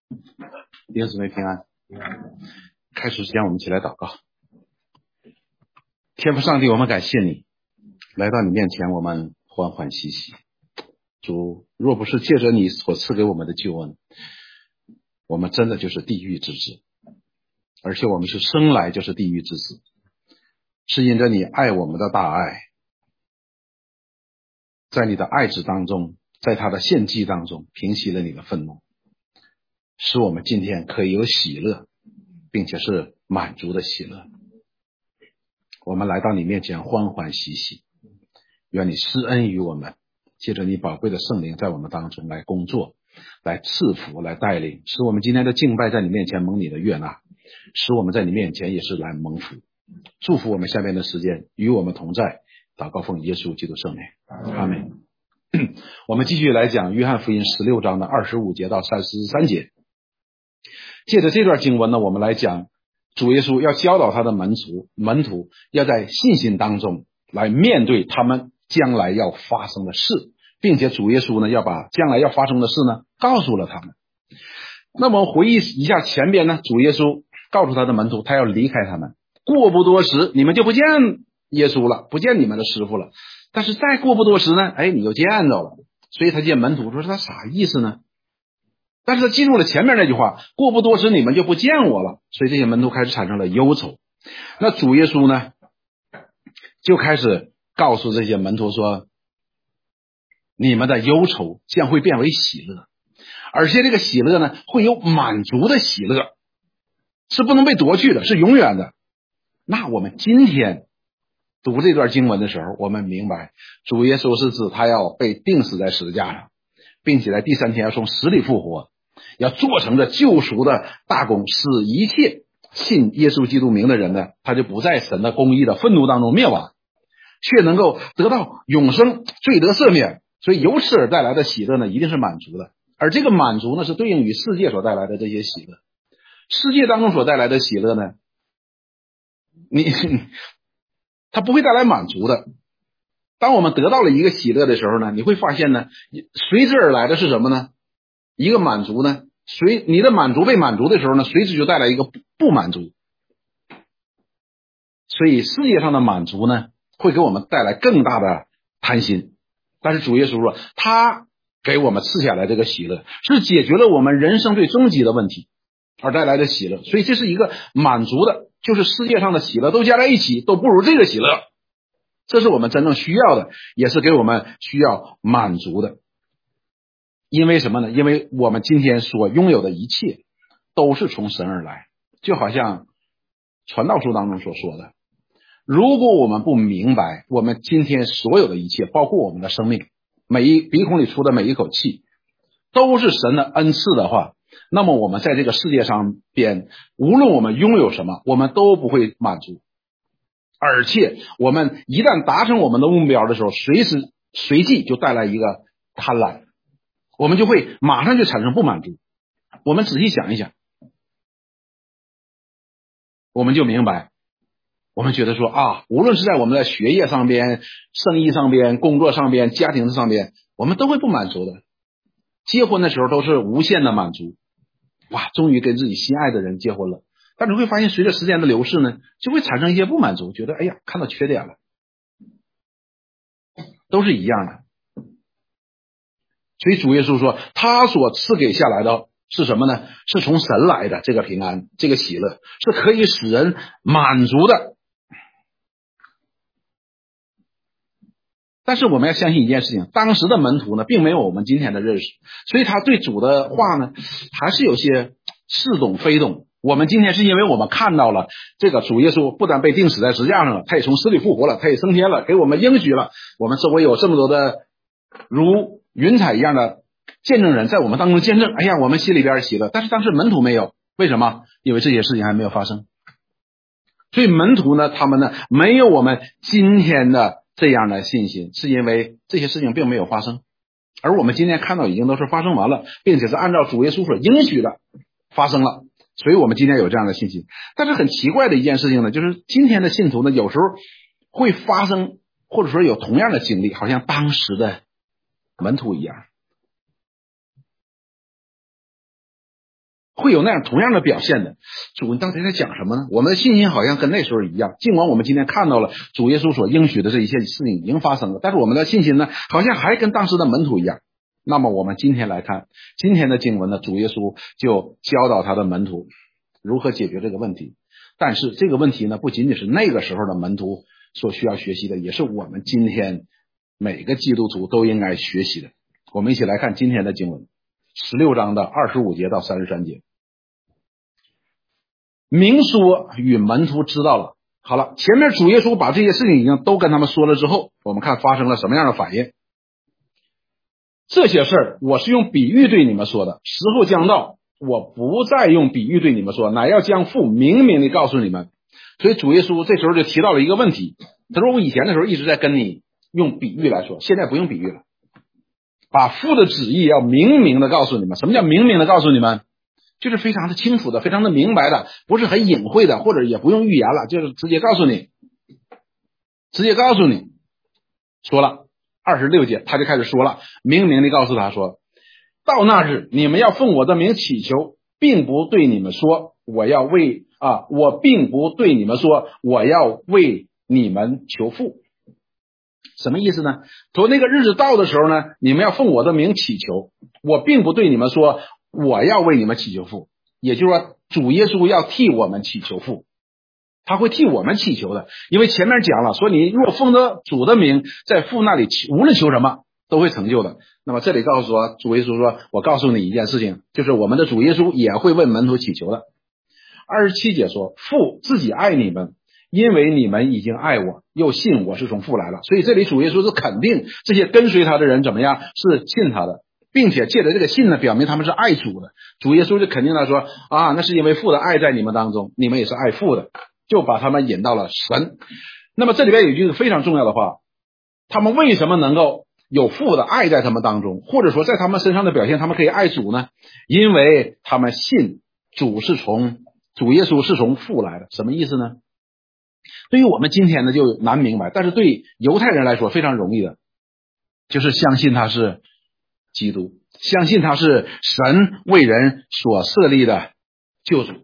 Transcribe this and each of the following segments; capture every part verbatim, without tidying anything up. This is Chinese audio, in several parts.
弟兄姊妹平安。开始之前我们一起来祷告。天父上帝，我们感谢你，来到你面前我们欢欢喜喜。主，若不是借着你所赐给我们的救恩，我们真的就是地狱之子，而且我们是生来就是地狱之子，是因着你爱我们的大爱，在你的爱子当中，在他的献祭当中平息了你的愤怒，使我们今天可以有喜乐，并且是满足的喜乐。我们来到你面前欢欢喜喜，愿你施恩于我们，借着你宝贵的圣灵在我们当中来工作，来赐福，来带领，使我们今天的敬拜在你面前蒙你的悦纳，使我们在你面前也是来蒙福。祝福我们下面的时间与我们同在，祷告奉耶稣基督圣名，阿们。我们继续来讲约翰福音十六章的二十五节到三十三节。借着这段经文呢，我们来讲主耶稣要教导他的门徒门徒要在信心当中来面对他们将来要发生的事，并且主耶稣呢要把将来要发生的事呢告诉了他们。那么回忆一下前边呢，主耶稣告诉他的门徒他要离开他们，过不多时你们就不见耶稣了，不见你们的师傅了。但是再过不多时呢，哎，你就见着了。所以他见门徒说他啥意思呢？但是他记住了前面那句话，过不多时你们就不见我了。所以这些门徒开始产生了忧愁。那主耶稣呢就开始告诉这些门徒说，你们的忧愁将会变为喜乐，而且这个喜乐呢会有满足的喜乐，是不能被夺去的，是永远的。那我们今天读这段经文的时候，我们明白主耶稣是指他要被钉死在十字架上，并且在第三天要从死里复活，要做成这救赎的大功，使一切信耶稣基督名的人呢，他就不在神的公义的愤怒当中灭亡，却能够得到永生，罪得赦免。所以由此而带来的喜乐呢，一定是满足的。而这个满足呢，是对应于世界所带来的这些喜乐。世界当中所带来的喜乐呢，你它不会带来满足的。当我们得到了一个喜乐的时候呢，你会发现呢，随之而来的是什么呢？一个满足呢，随你的满足被满足的时候呢，随之就带来一个不不满足。所以世界上的满足呢，会给我们带来更大的贪心。但是主耶稣说，他给我们赐下来这个喜乐，是解决了我们人生最终极的问题而带来的喜乐。所以这是一个满足的，就是世界上的喜乐都加在一起都不如这个喜乐。这是我们真正需要的，也是给我们需要满足的。因为什么呢？因为我们今天所拥有的一切都是从神而来，就好像传道书当中所说的，如果我们不明白我们今天所有的一切，包括我们的生命，每一鼻孔里出的每一口气都是神的恩赐的话，那么我们在这个世界上边，无论我们拥有什么，我们都不会满足。而且我们一旦达成我们的目标的时候，随时随即就带来一个贪婪，我们就会马上就产生不满足。我们仔细想一想，我们就明白，我们觉得说啊，无论是在我们的学业上边、生意上边、工作上边、家庭上边，我们都会不满足的。结婚的时候都是无限的满足，哇，终于跟自己心爱的人结婚了。但是会发现随着时间的流逝呢，就会产生一些不满足，觉得哎呀，看到缺点了，都是一样的。所以主耶稣说，他所赐给下来的是什么呢？是从神来的这个平安，这个喜乐，是可以使人满足的。但是我们要相信一件事情，当时的门徒呢并没有我们今天的认识，所以他对主的话呢还是有些似懂非懂。我们今天是因为我们看到了这个主耶稣不但被钉死在十字架上了，他也从死里复活了，他也升天了，给我们应许了，我们周围有这么多的如云彩一样的见证人在我们当中见证，哎呀，我们心里边喜乐。但是当时门徒没有，为什么？因为这些事情还没有发生。所以门徒呢，他们呢没有我们今天的这样的信心，是因为这些事情并没有发生。而我们今天看到已经都是发生完了，并且是按照主耶稣所应许的发生了，所以我们今天有这样的信心。但是很奇怪的一件事情呢，就是今天的信徒呢，有时候会发生或者说有同样的经历，好像当时的门徒一样。 会有那样同样的表现的。主，你到底在讲什么呢？我们的信心好像跟那时候一样，尽管我们今天看到了主耶稣所应许的这一切事情已经发生了，但是我们的信心呢，好像还跟当时的门徒一样。那么我们今天来看今天的经文呢，主耶稣就教导他的门徒如何解决这个问题。但是这个问题呢，不仅仅是那个时候的门徒所需要学习的，也是我们今天每个基督徒都应该学习的。我们一起来看今天的经文，十六章的二十五节到三十三节。明说与门徒知道了。好了，前面主耶稣把这些事情已经都跟他们说了之后，我们看发生了什么样的反应。这些事儿我是用比喻对你们说的，时候将到，我不再用比喻对你们说，乃要将父明明的告诉你们。所以主耶稣这时候就提到了一个问题，他说我以前的时候一直在跟你用比喻来说，现在不用比喻了，把父的旨意要明明的告诉你们。什么叫明明的告诉你们？就是非常的清楚的，非常的明白的，不是很隐晦的，或者也不用预言了，就是直接告诉你，直接告诉你。说了二十六节他就开始说了，明明的告诉他说，到那日你们要奉我的名祈求，并不对你们说我要为啊，我并不对你们说我要为你们求父。什么意思呢？说那个日子到的时候呢，你们要奉我的名祈求，我并不对你们说我要为你们祈求父。也就是说主耶稣要替我们祈求父，他会替我们祈求的。因为前面讲了，说你若奉着主的名在父那里无论求什么都会成就的。那么这里告诉说，主耶稣说，我告诉你一件事情，就是我们的主耶稣也会为门徒祈求的。二十七节说，父自己爱你们，因为你们已经爱我，又信我是从父来了。所以这里主耶稣是肯定这些跟随他的人怎么样，是信他的，并且借着这个信呢，表明他们是爱主的。主耶稣就肯定他说啊，那是因为父的爱在你们当中，你们也是爱父的，就把他们引到了神。那么这里边有一句非常重要的话，他们为什么能够有父的爱在他们当中，或者说在他们身上的表现他们可以爱主呢？因为他们信主是从主耶稣是从父来的。什么意思呢？对于我们今天呢就难明白，但是对犹太人来说非常容易的，就是相信他是基督，相信他是神为人所设立的救主。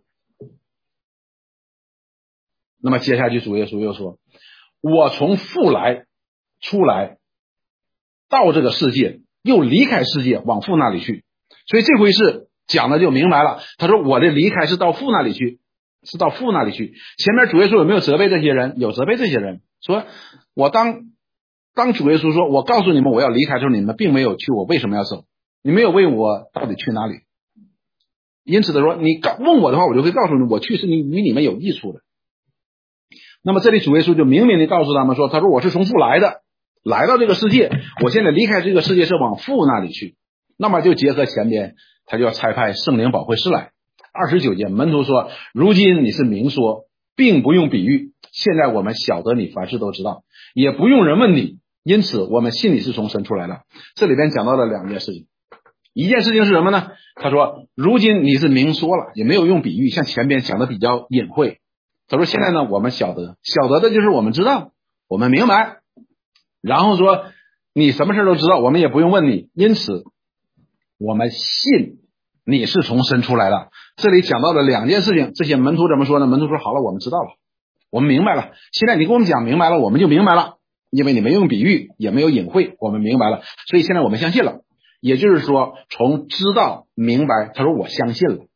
那么接下去主耶稣又说，我从父来出来到这个世界，又离开世界往父那里去。所以这回是讲的就明白了，他说我的离开是到父那里去，是到父那里去。前面主耶稣有没有责备这些人？有责备这些人，说我当当主耶稣说我告诉你们我要离开的时候，你们并没有去，我为什么要走？你没有问我到底去哪里。因此的说，你问我的话，我就会告诉你，我去是与你们有益处的。那么这里主耶稣就明明的告诉他们说，他说我是从父来的，来到这个世界，我现在离开这个世界是往父那里去。那么就结合前边他就要差派圣灵保惠师来。二十九节门徒说，如今你是明说，并不用比喻，现在我们晓得你凡事都知道，也不用人问你，因此我们信你是从神出来的。这里边讲到了两件事情，一件事情是什么呢？他说如今你是明说了，也没有用比喻，像前边讲的比较隐晦。他说现在呢我们晓得，晓得的就是我们知道，我们明白，然后说你什么事都知道，我们也不用问你，因此我们信你是从神出来的。这里讲到了两件事情，这些门徒怎么说呢？门徒说好了，我们知道了，我们明白了，现在你跟我们讲明白了，我们就明白了，因为你没用比喻也没有隐晦，我们明白了，所以现在我们相信了。也就是说从知道明白，他说我相信了，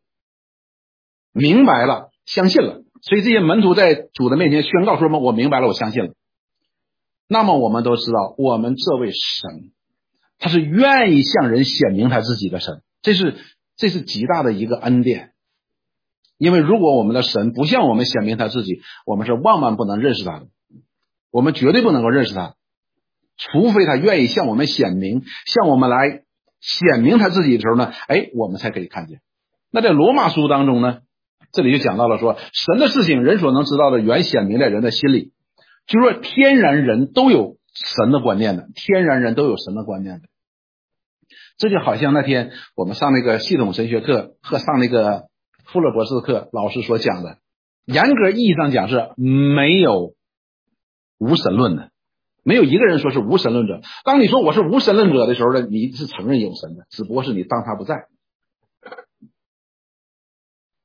明白了，相信了。所以这些门徒在主的面前宣告说什么？我明白了，我相信了。那么我们都知道，我们这位神他是愿意向人显明他自己的神，这是这是极大的一个恩典。因为如果我们的神不向我们显明他自己，我们是万万不能认识他的，我们绝对不能够认识他，除非他愿意向我们显明，向我们来显明他自己的时候呢，哎，我们才可以看见。那在罗马书当中呢，这里就讲到了说，神的事情人所能知道的原显明在人的心里，就是说天然人都有神的观念的，天然人都有神的观念的。这就好像那天我们上那个系统神学课和上那个富勒博士课，老师所讲的，严格意义上讲是没有无神论的，没有一个人说是无神论者。当你说我是无神论者的时候呢，你是承认有神的，只不过是你当他不在。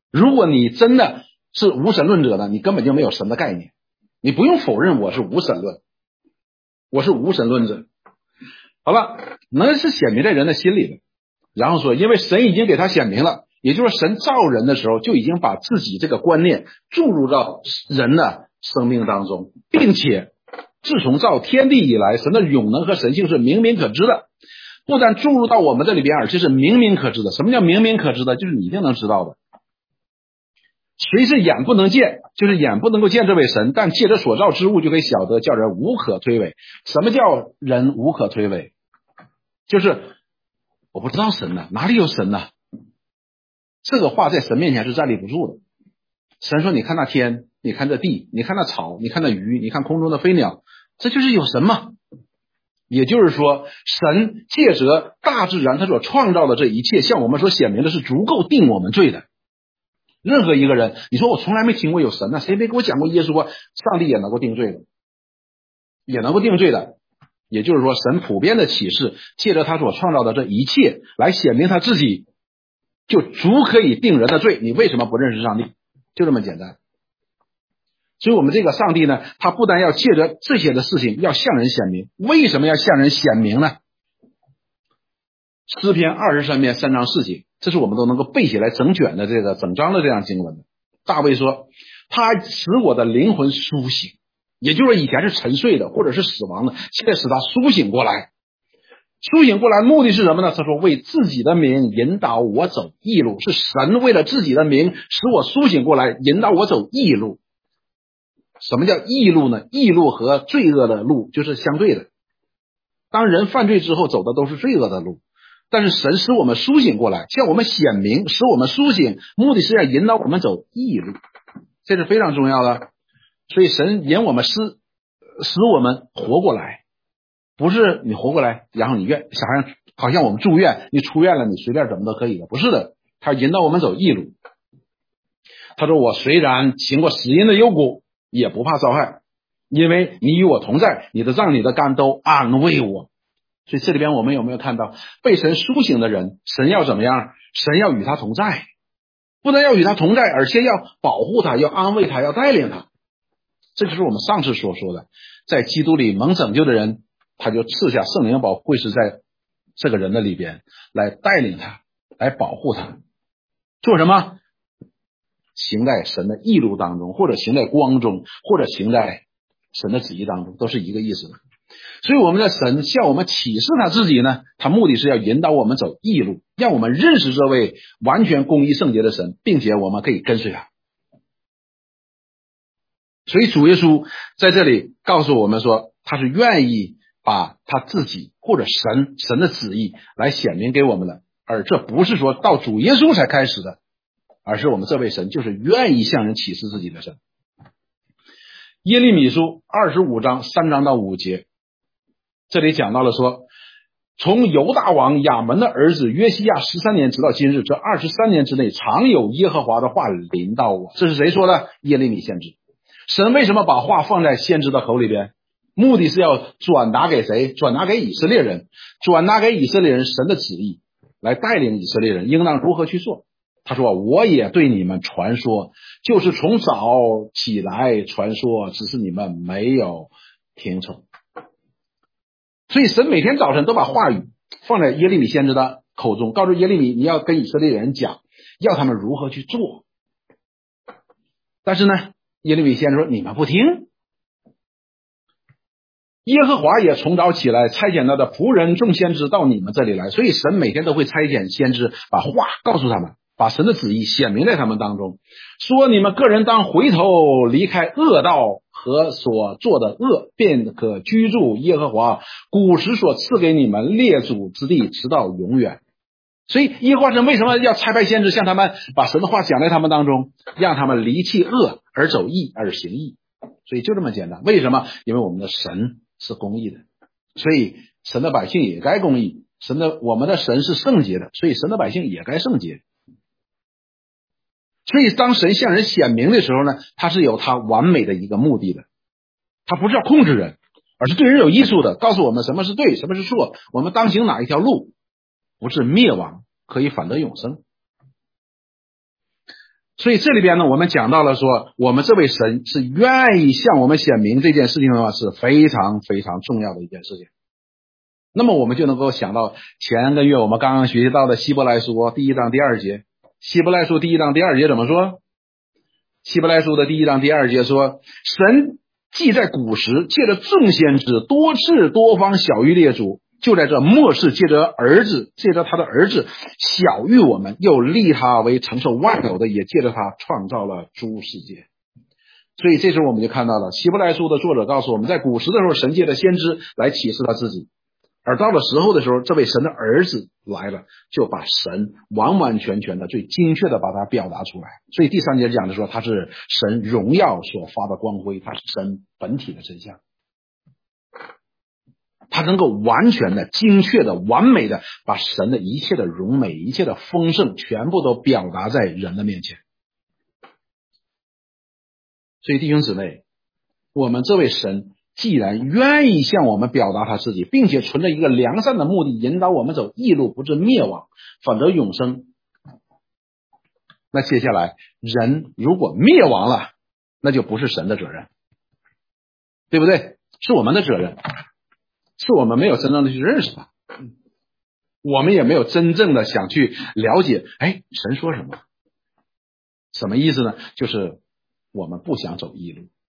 如果你真的是无神论者呢，你根本就没有神的概念，你不用否认我是无神论，我是无神论者。好了，那是显明在人的心里的。然后说，因为神已经给他显明了，也就是说神造人的时候就已经把自己这个观念注入到人的生命当中，并且自从造天地以来，神的永能和神性是明明可知的，不但注入到我们这里边，而且是明明可知的。什么叫明明可知的？就是你一定能知道的。谁是眼不能见？就是眼不能够见这位神，但借着所造之物就可以晓得，叫人无可推诿。什么叫人无可推诿？就是我不知道神呢，哪里有神呢？这个话在神面前是站立不住的。神说，你看那天，你看这地，你看那草，你看那鱼，你看空中的飞鸟，这就是有神吗？也就是说，神借着大自然他所创造的这一切，向我们所显明的是足够定我们罪的。任何一个人，你说我从来没听过有神呢，谁没给我讲过耶稣说上帝也能够定罪的，也能够定罪的。也就是说，神普遍的启示，借着他所创造的这一切来显明他自己，就足可以定人的罪。你为什么不认识上帝？就这么简单。所以我们这个上帝呢，他不但要借着这些的事情要向人显明。为什么要向人显明呢？诗篇二十三篇三章四节，这是我们都能够背起来整卷的这个整章的这样经文的。大卫说，他使我的灵魂苏醒，也就是说以前是沉睡的或者是死亡的，现在使他苏醒过来。苏醒过来目的是什么呢？他说，为自己的名引导我走义路，是神为了自己的名使我苏醒过来，引导我走义路。什么叫义路呢？义路和罪恶的路就是相对的。当人犯罪之后走的都是罪恶的路，但是神使我们苏醒过来，向我们显明，使我们苏醒，目的是要引导我们走义路，这是非常重要的。所以神引我们使使我们活过来，不是你活过来然后你愿好像好像我们住院，你出院了你随便怎么都可以的，不是的，他引导我们走义路。他说，我虽然行过死荫的幽谷，也不怕遭害，因为你与我同在，你的杖你的竿都安慰我。所以这里边我们有没有看到，被神苏醒的人，神要怎么样？神要与他同在，不但要与他同在，而且要保护他，要安慰他，要带领他。这就是我们上次所说的，在基督里蒙拯救的人，他就赐下圣灵保惠师在这个人的里边，来带领他，来保护他。做什么？行在神的义路当中，或者行在光中，或者行在神的旨意当中，都是一个意思的。所以我们的神向我们启示他自己呢，他目的是要引导我们走义路，让我们认识这位完全公义圣洁的神，并且我们可以跟随他。所以主耶稣在这里告诉我们说，他是愿意把他自己或者神神的旨意来显明给我们的，而这不是说到主耶稣才开始的，而是我们这位神就是愿意向人启示自己的神。耶利米书二十五章三章到五节，这里讲到了说，从犹大王亚门的儿子约西亚十三年直到今日，这二十三年之内，常有耶和华的话临到我。这是谁说的？耶利米先知。神为什么把话放在先知的口里边？目的是要转达给谁？转达给以色列人，转达给以色列人神的旨意，来带领以色列人应当如何去做。他说，我也对你们传说，就是从早起来传说，只是你们没有听从。所以神每天早晨都把话语放在耶利米先知的口中，告诉耶利米，你要跟以色列人讲，要他们如何去做。但是呢，耶利米先知说，你们不听。耶和华也从早起来差遣他的仆人众先知到你们这里来，所以神每天都会差遣先知把话告诉他们，把神的旨意显明在他们当中，说你们个人当回头离开恶道和所做的恶，便可居住耶和华古时所赐给你们列祖之地，直到永远。所以耶和华神为什么要差派先知向他们把神的话讲在他们当中，让他们离弃恶而走义而行义？所以就这么简单。为什么？因为我们的神是公义的，所以神的百姓也该公义。神的我们的神是圣洁的，所以神的百姓也该圣洁。所以当神向人显明的时候呢，他是有他完美的一个目的的，他不是要控制人，而是对人有益处的，告诉我们什么是对，什么是错，我们当行哪一条路，不是灭亡，可以反得永生。 所以这里边呢，我们讲到了说，我们这位神是愿意向我们显明这件事情的话，是非常非常重要的一件事情。那么我们就能够想到前个月我们刚刚学习到的希伯来书第一章第二节，希伯来书第一章第二节怎么说？希伯来书的第一章第二节说，神既在古时借着众先知多次多方晓谕列祖，就在这末世借着儿子，借着他的儿子晓谕我们，又立他为承受万有的，也借着他创造了诸世界。所以这时候我们就看到了希伯来书的作者告诉我们，在古时的时候神借着先知来启示他自己，而到了时候的时候，这位神的儿子来了，就把神完完全全的最精确的把它表达出来。所以第三节讲的说，他是神荣耀所发的光辉，他是神本体的真相，他能够完全的精确的完美的把神的一切的荣美一切的丰盛全部都表达在人的面前。所以弟兄姊妹，我们这位神既然愿意向我们表达他自己，并且存着一个良善的目的引导我们走义路，不至灭亡反得永生，那接下来人如果灭亡了，那就不是神的责任，对不对？是我们的责任，是我们没有真正的去认识他，我们也没有真正的想去了解，哎，神说什么？什么意思呢？就是我们不想走义路。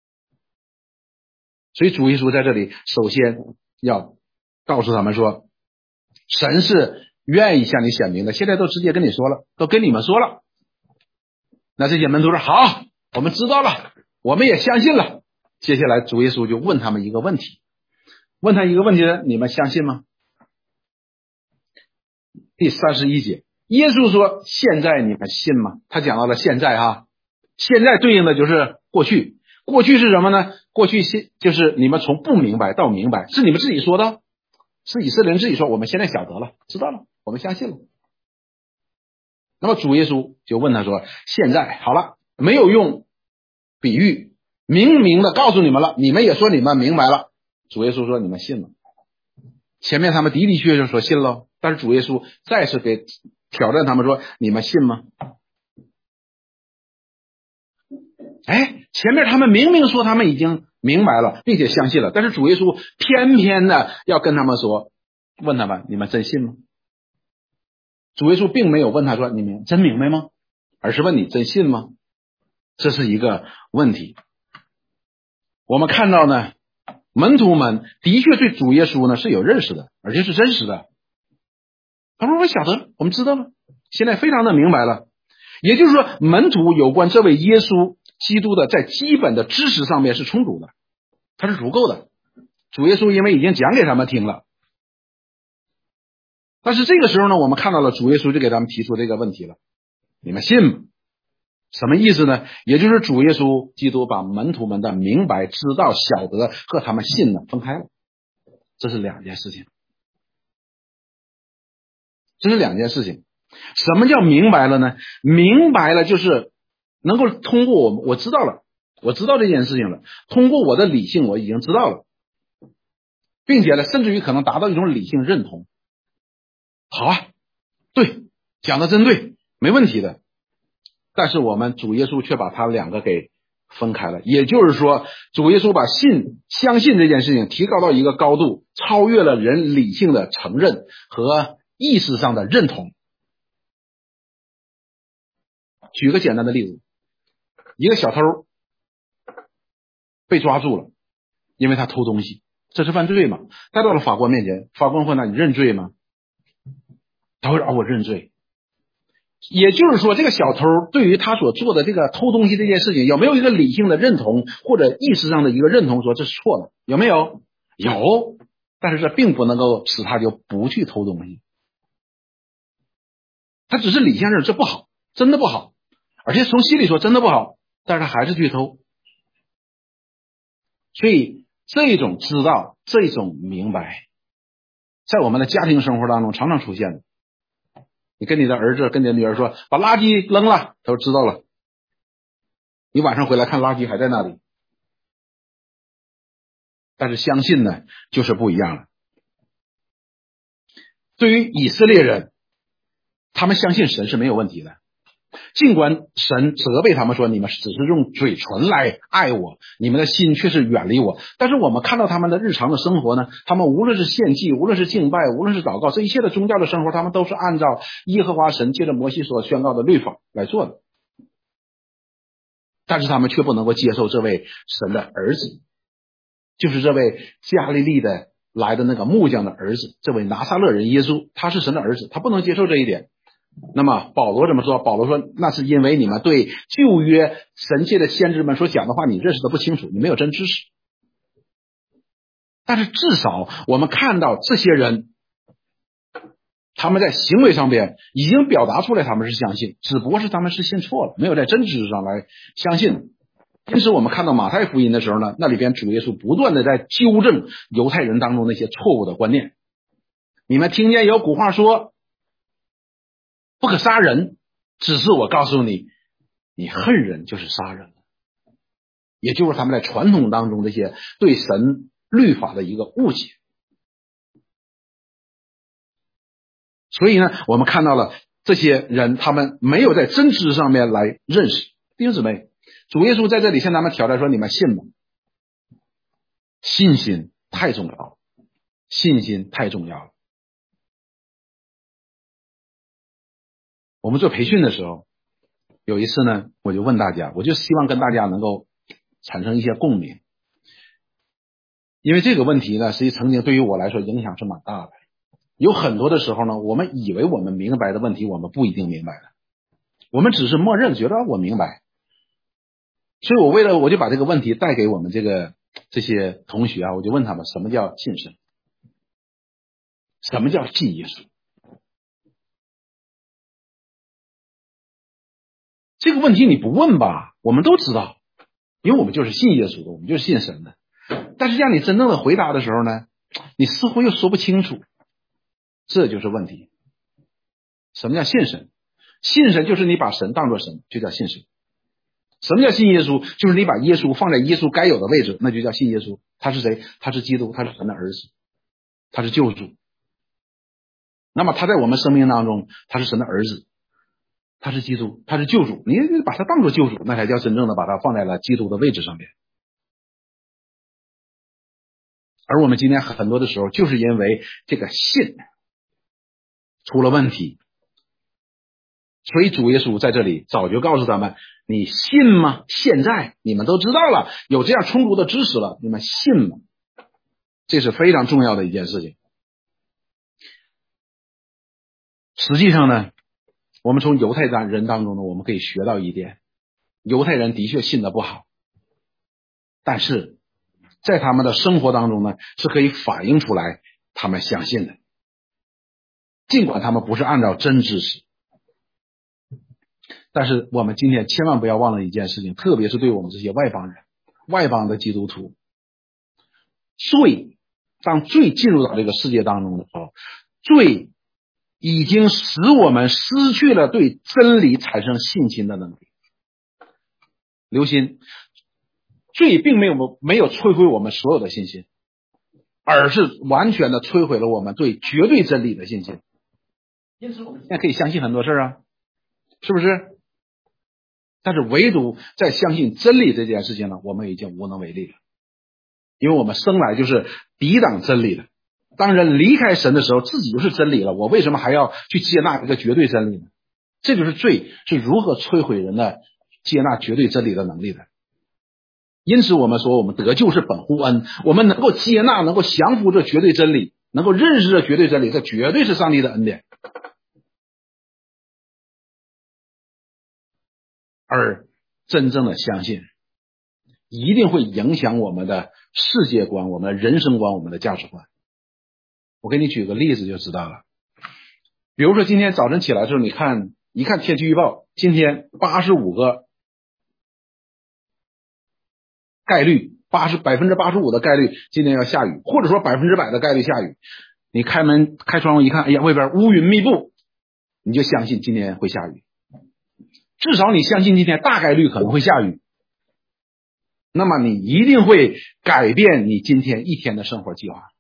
所以主耶稣在这里首先要告诉他们说，神是愿意向你显明的，现在都直接跟你说了，都跟你们说了。那这些门徒说，好，我们知道了，我们也相信了。接下来主耶稣就问他们一个问题，问他一个问题呢，你们相信吗？第三十一节，耶稣说，现在你们信吗？他讲到了现在哈，现在对应的就是过去。过去是什么呢？过去就是你们从不明白到明白，是你们自己说的，是以色列人自己说，我们现在晓得了，知道了，我们相信了。那么主耶稣就问他说，现在好了，没有用比喻，明明的告诉你们了，你们也说你们明白了。主耶稣说，你们信了。前面他们的的确确说信了，但是主耶稣再次给挑战他们说，你们信吗？哎，前面他们明明说他们已经明白了并且相信了，但是主耶稣偏偏的要跟他们说，问他们，你们真信吗？主耶稣并没有问他说，你们真明白吗？而是问你真信吗？这是一个问题。我们看到呢，门徒们的确对主耶稣呢是有认识的，而且是真实的。他们说，我晓得，我们知道了，现在非常的明白了。也就是说，门徒有关这位耶稣基督的在基本的知识上面是充足的，它是足够的。主耶稣因为已经讲给他们听了，但是这个时候呢，我们看到了主耶稣就给他们提出这个问题了，你们信吗？什么意思呢？也就是主耶稣基督把门徒们的明白、知道、晓得和他们信呢分开了，这是两件事情，这是两件事情。什么叫明白了呢？明白了就是能够通过我我知道了，我知道这件事情了，通过我的理性我已经知道了，并且呢，甚至于可能达到一种理性认同。好啊，对，讲的真对，没问题的。但是我们主耶稣却把他两个给分开了，也就是说，主耶稣把信相信这件事情提高到一个高度，超越了人理性的承认和意识上的认同。举个简单的例子，一个小偷被抓住了，因为他偷东西，这是犯罪嘛？带到了法官面前，法官问他，你认罪吗？他会说，啊，我认罪。也就是说，这个小偷对于他所做的这个偷东西这件事情，有没有一个理性的认同或者意识上的一个认同，说这是错的？有没有？有，但是这并不能够使他就不去偷东西。他只是理性认为这不好，真的不好，而且从心里说真的不好，但是他还是去偷。所以这种知道，这种明白，在我们的家庭生活当中常常出现的。你跟你的儿子跟你的女儿说把垃圾扔了，他说知道了，你晚上回来看垃圾还在那里。但是相信呢就是不一样了。对于以色列人，他们相信神是没有问题的， 尽管神责备他们说你们只是用嘴唇来爱我，你们的心却是远离我，但是我们看到他们的日常的生活呢，他们无论是献祭，无论是敬拜，无论是祷告，这一切的宗教的生活，他们都是按照耶和华神借着摩西所宣告的律法来做的，但是他们却不能够接受这位神的儿子，就是这位加利利的来的那个木匠的儿子，这位拿撒勒人耶稣，他是神的儿子，他不能接受这一点。那么保罗怎么说？保罗说那是因为你们对旧约神界的先知们所讲的话你认识的不清楚，你没有真知识。但是至少我们看到这些人他们在行为上边已经表达出来他们是相信，只不过是他们是信错了，没有在真知识上来相信。因此我们看到马太福音的时候呢，那里边主耶稣不断的在纠正犹太人当中那些错误的观念。你们听见有古话说不可杀人，只是我告诉你，你恨人就是杀人，也就是他们在传统当中这些对神律法的一个误解。所以呢，我们看到了这些人他们没有在真知上面来认识。弟兄姊妹，主耶稣在这里向他们挑战说，你们信吗？信心太重要了，信心太重要了。我们做培训的时候，有一次呢，我就问大家，我就希望跟大家能够产生一些共鸣，因为这个问题呢，实际曾经对于我来说影响是蛮大的。有很多的时候呢，我们以为我们明白的问题，我们不一定明白的，我们只是默认觉得我明白。所以我为了我就把这个问题带给我们这个这些同学啊，我就问他们什么叫信神，什么叫信耶稣。这个问题你不问吧，我们都知道，因为我们就是信耶稣的，我们就是信神的。但是让你真正的回答的时候呢，你似乎又说不清楚，这就是问题。什么叫信神？信神就是你把神当作神，就叫信神。什么叫信耶稣？就是你把耶稣放在耶稣该有的位置，那就叫信耶稣。他是谁？他是基督，他是神的儿子，他是救主。那么他在我们生命当中，他是神的儿子，他是基督，他是救主，你把他当作救主，那才叫真正的把他放在了基督的位置上面。而我们今天很多的时候就是因为这个信出了问题，所以主耶稣在这里早就告诉他们，你信吗？现在你们都知道了，有这样充足的知识了，你们信吗？这是非常重要的一件事情。实际上呢，我们从犹太人当中呢，我们可以学到一点，犹太人的确信得不好，但是在他们的生活当中呢，是可以反映出来他们相信的，尽管他们不是按照真知识。但是我们今天千万不要忘了一件事情，特别是对我们这些外邦人，外邦的基督徒，罪当罪进入到这个世界当中的时候，罪已经使我们失去了对真理产生信心的能力。留心，罪并没有没有摧毁我们所有的信心，而是完全的摧毁了我们对绝对真理的信心。因此我们现在可以相信很多事啊，是不是？但是唯独在相信真理这件事情呢，我们已经无能为力了，因为我们生来就是抵挡真理的。当人离开神的时候，自己就是真理了，我为什么还要去接纳一个绝对真理呢？这就是罪是如何摧毁人的接纳绝对真理的能力的。因此我们说，我们得救是本乎恩，我们能够接纳，能够降服这绝对真理，能够认识这绝对真理，这绝对是上帝的恩典。而真正的相信一定会影响我们的世界观，我们的人生观，我们的价值观。我给你举个例子就知道了。比如说今天早晨起来的时候，你看一看天气预报，今天八十五个概率，八十百分之八十五的概率今天要下雨，或者说百分之百的概率下雨。你开门开窗户一看，哎呀，外边乌云密布，你就相信今天会下雨。至少你相信今天大概率可能会下雨，那么你一定会改变你今天一天的生活计划，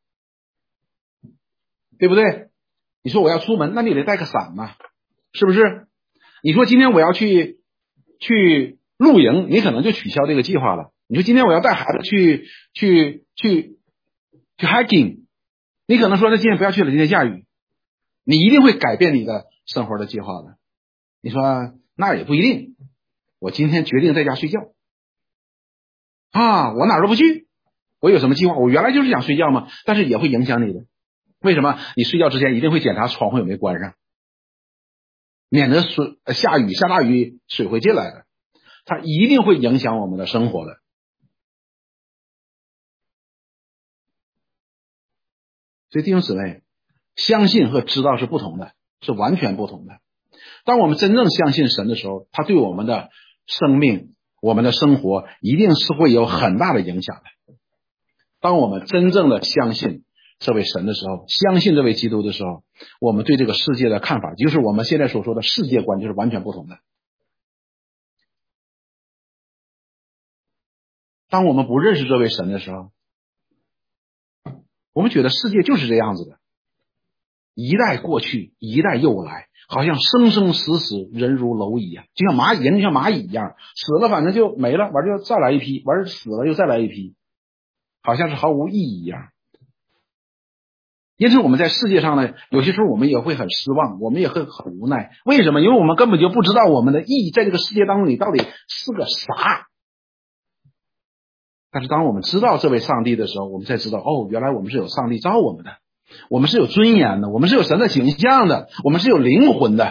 对不对？你说我要出门，那你得带个伞嘛，是不是？ 你说今天我要去去露营，你可能就取消这个计划了。你说今天我要带孩子去去去去 hiking， 你可能说那今天不要去了，今天下雨，你一定会改变你的生活的计划的。你说那也不一定，我今天决定在家睡觉啊，我哪儿都不去，我有什么计划？我原来就是想睡觉嘛，但是也会影响你的。为什么？你睡觉之前一定会检查窗户有没有关上，免得水下雨下大雨水会进来的，它一定会影响我们的生活的。所以弟兄姊妹，相信和知道是不同的，是完全不同的。当我们真正相信神的时候，他对我们的生命、我们的生活一定是会有很大的影响的。当我们真正的相信这位神的时候，相信这位基督的时候，我们对这个世界的看法，就是我们现在所说的世界观，就是完全不同的。当我们不认识这位神的时候，我们觉得世界就是这样子的，一代过去，一代又来，好像生生死死，人如蝼蚁啊，就像蚂蚁，人就像蚂蚁一样，死了反正就没了，完就再来一批，完死了又再来一批，好像是毫无意义一样。因此我们在世界上呢，有些时候我们也会很失望，我们也会很无奈。为什么？因为我们根本就不知道我们的意义在这个世界当中你到底是个啥。但是当我们知道这位上帝的时候，我们才知道，哦，原来我们是有上帝造我们的，我们是有尊严的，我们是有神的形象的，我们是有灵魂的。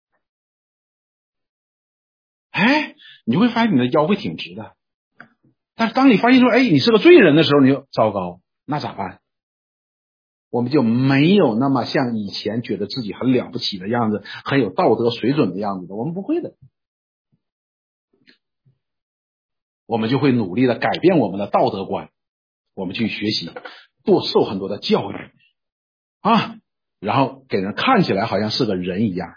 哎，你就会发现你的腰会挺直的。但是当你发现说，哎，你是个罪人的时候，你就糟糕，那咋办？我们就没有那么像以前觉得自己很了不起的样子，很有道德水准的样子的，我们不会的。我们就会努力的改变我们的道德观，我们去学习，多受很多的教育啊，然后给人看起来好像是个人一样。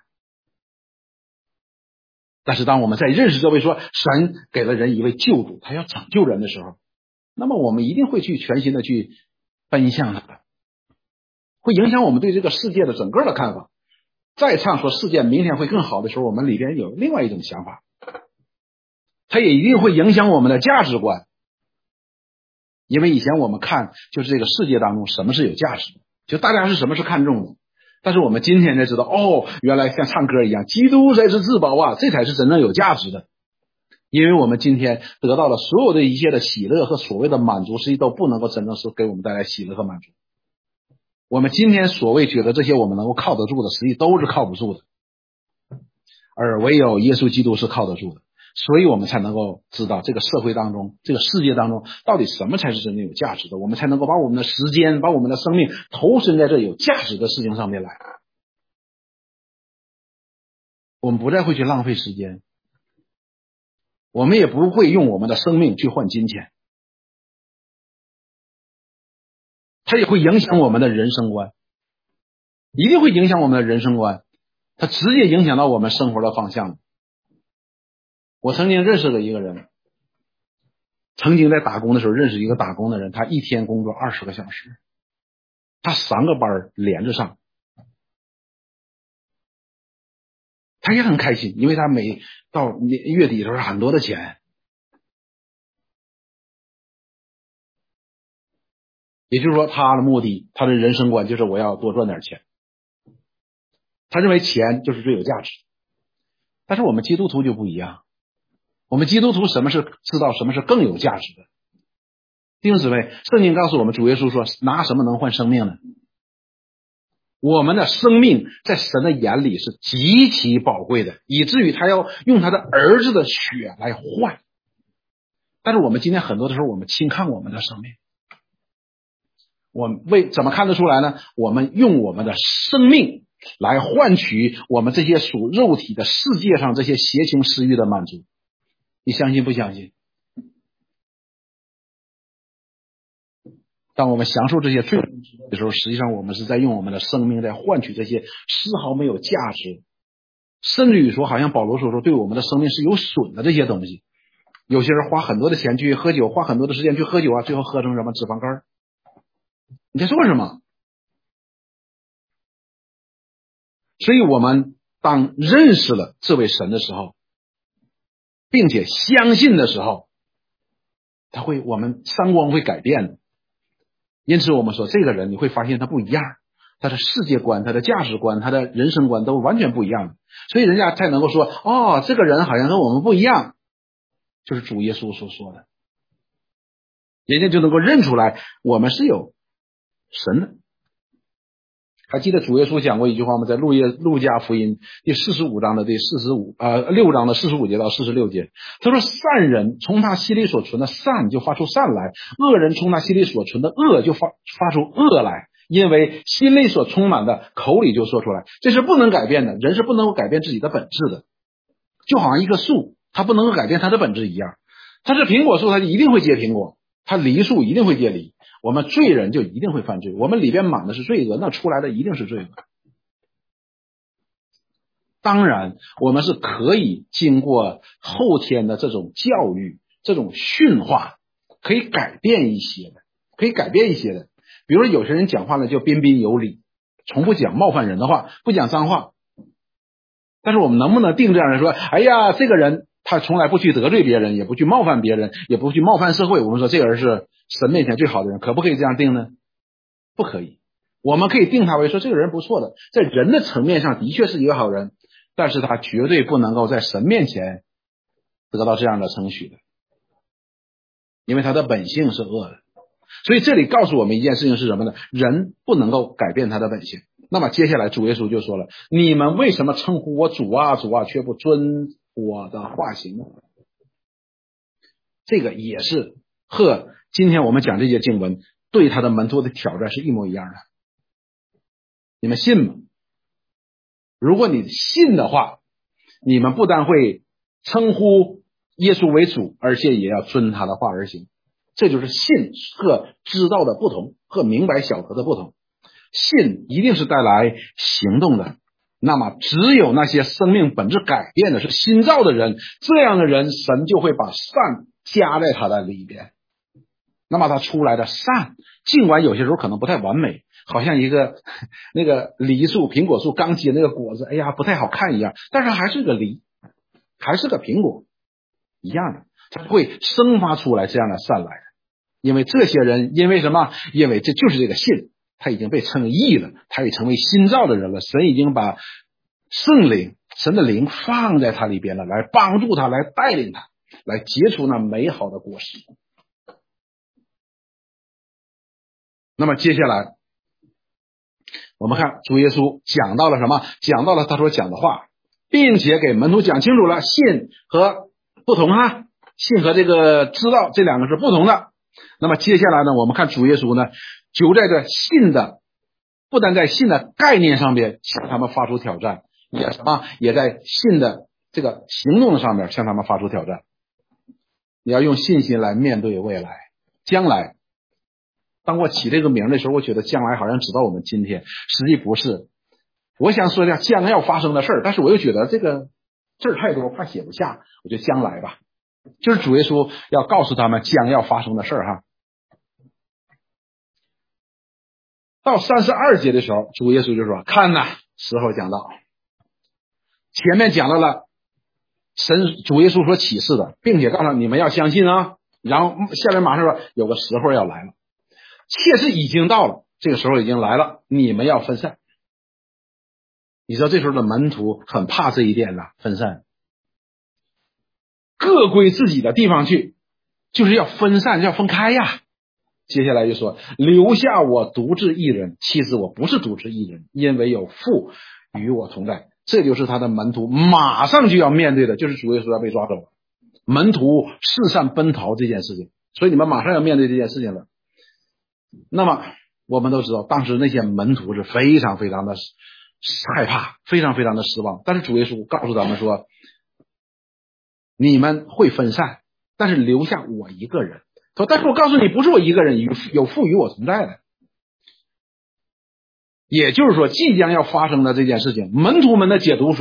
但是当我们在认识这位说神给了人一位救主，他要拯救人的时候，那么我们一定会去全心的去奔向他，会影响我们对这个世界的整个的看法。再唱说世界明天会更好的时候，我们里边有另外一种想法，它也一定会影响我们的价值观。因为以前我们看就是这个世界当中什么是有价值的，就大家是什么是看重的。但是我们今天才知道，哦，原来像唱歌一样，基督才是至宝啊，这才是真正有价值的。因为我们今天得到了所有的一切的喜乐和所谓的满足，实际都不能够真正是给我们带来喜乐和满足。我们今天所谓觉得这些我们能够靠得住的，实际都是靠不住的，而唯有耶稣基督是靠得住的。所以我们才能够知道这个社会当中，这个世界当中到底什么才是真正有价值的，我们才能够把我们的时间，把我们的生命投身在这有价值的事情上面来。我们不再会去浪费时间，我们也不会用我们的生命去换金钱，它也会影响我们的人生观，一定会影响我们的人生观，它直接影响到我们生活的方向。我曾经认识了一个人，曾经在打工的时候认识一个打工的人，他一天工作二十个小时，他三个班连着上，他也很开心，因为他每到月底的时候很多的钱。也就是说他的目的，他的人生观就是我要多赚点钱，他认为钱就是最有价值。但是我们基督徒就不一样，我们基督徒什么是知道什么是更有价值的。弟兄姊妹，圣经告诉我们，主耶稣说拿什么能换生命呢？我们的生命在神的眼里是极其宝贵的，以至于他要用他的儿子的血来换。但是我们今天很多的时候，我们轻看我们的生命，我们为怎么看得出来呢？我们用我们的生命来换取我们这些属肉体的世界上这些邪情私欲的满足，你相信不相信？当我们享受这些最的时候，实际上我们是在用我们的生命在换取这些丝毫没有价值，甚至于说好像保罗所说对我们的生命是有损的这些东西。有些人花很多的钱去喝酒，花很多的时间去喝酒啊，最后喝成什么脂肪肝，你在做什么？所以我们当认识了这位神的时候，并且相信的时候，他会，我们三观会改变的。因此我们说这个人你会发现他不一样，他的世界观、他的价值观、他的人生观都完全不一样，所以人家才能够说，哦，这个人好像跟我们不一样，就是主耶稣所说的，人家就能够认出来我们是有神的。还记得主耶稣讲过一句话吗？在路耶路加福音第四十五章的第四十五呃六章的四十五节到四十六节，他说善人从他心里所存的善就发出善来，恶人从他心里所存的恶就发发出恶来，因为心里所充满的口里就说出来，这是不能改变的，人是不能够改变自己的本质的，就好像一棵树它不能够改变它的本质一样，它是苹果树它就一定会结苹果，它梨树一定会结梨，我们罪人就一定会犯罪，我们里边满的是罪恶，那出来的一定是罪恶。当然我们是可以经过后天的这种教育，这种驯化，可以改变一些的，可以改变一些的。比如说有些人讲话呢就彬彬有礼，从不讲冒犯人的话，不讲脏话，但是我们能不能定这样人说，哎呀这个人他从来不去得罪别人，也不去冒犯别人，也不去冒犯社会，我们说这个人是神面前最好的人，可不可以这样定呢？不可以。我们可以定他为说这个人不错的，在人的层面上的确是一个好人，但是他绝对不能够在神面前得到这样的称许的，因为他的本性是恶的。所以这里告诉我们一件事情是什么呢？人不能够改变他的本性。那么接下来主耶稣就说了，你们为什么称呼我主啊主啊，却不遵我的话行呢？这个也是和今天我们讲这些经文对他的门徒的挑战是一模一样的。你们信吗？如果你信的话，你们不但会称呼耶稣为主，而且也要遵他的话而行。这就是信和知道的不同，和明白晓得的不同。信一定是带来行动的，那么只有那些生命本质改变的是新造的人，这样的人神就会把善加在他的里边，那么他出来的善尽管有些时候可能不太完美，好像一个那个梨树苹果树刚结那个果子，哎呀不太好看一样，但是还是个梨，还是个苹果一样的，他会生发出来这样的善来。因为这些人因为什么？因为这就是这个信，他已经被称为义了，他也成为新造的人了，神已经把圣灵神的灵放在他里边了，来帮助他，来带领他，来结出那美好的果实。那么接下来我们看主耶稣讲到了什么？讲到了他所讲的话，并且给门徒讲清楚了信和不同哈，信和这个知道这两个是不同的。那么接下来呢，我们看主耶稣呢就在这信的，不但在信的概念上面向他们发出挑战，也什么也在信的这个行动上面向他们发出挑战。你要用信心来面对未来将来。当我起这个名的时候，我觉得将来好像指到我们今天，实际不是。我想说一下将要发生的事儿，但是我又觉得这个字儿太多，怕写不下，我就将来吧。就是主耶稣要告诉他们将要发生的事儿哈。到三十二节的时候，主耶稣就说：“看呐，时候讲到。”前面讲到了神主耶稣所启示的，并且告诉你们要相信啊。然后下面马上说有个时候要来了。切是已经到了，这个时候已经来了，你们要分散。你知道这时候的门徒很怕这一点的分散，各归自己的地方去，就是要分散，要分开呀。接下来就说留下我独自一人，其实我不是独自一人，因为有父与我同在。这就是他的门徒马上就要面对的，就是主耶稣要被抓走了，门徒四散奔逃这件事情，所以你们马上要面对这件事情了。那么我们都知道当时那些门徒是非常非常的害怕，非常非常的失望，但是主耶稣告诉他们说你们会分散，但是留下我一个人。说但是我告诉你不是我一个人，有父与我同在的。也就是说即将要发生的这件事情，门徒们的解读说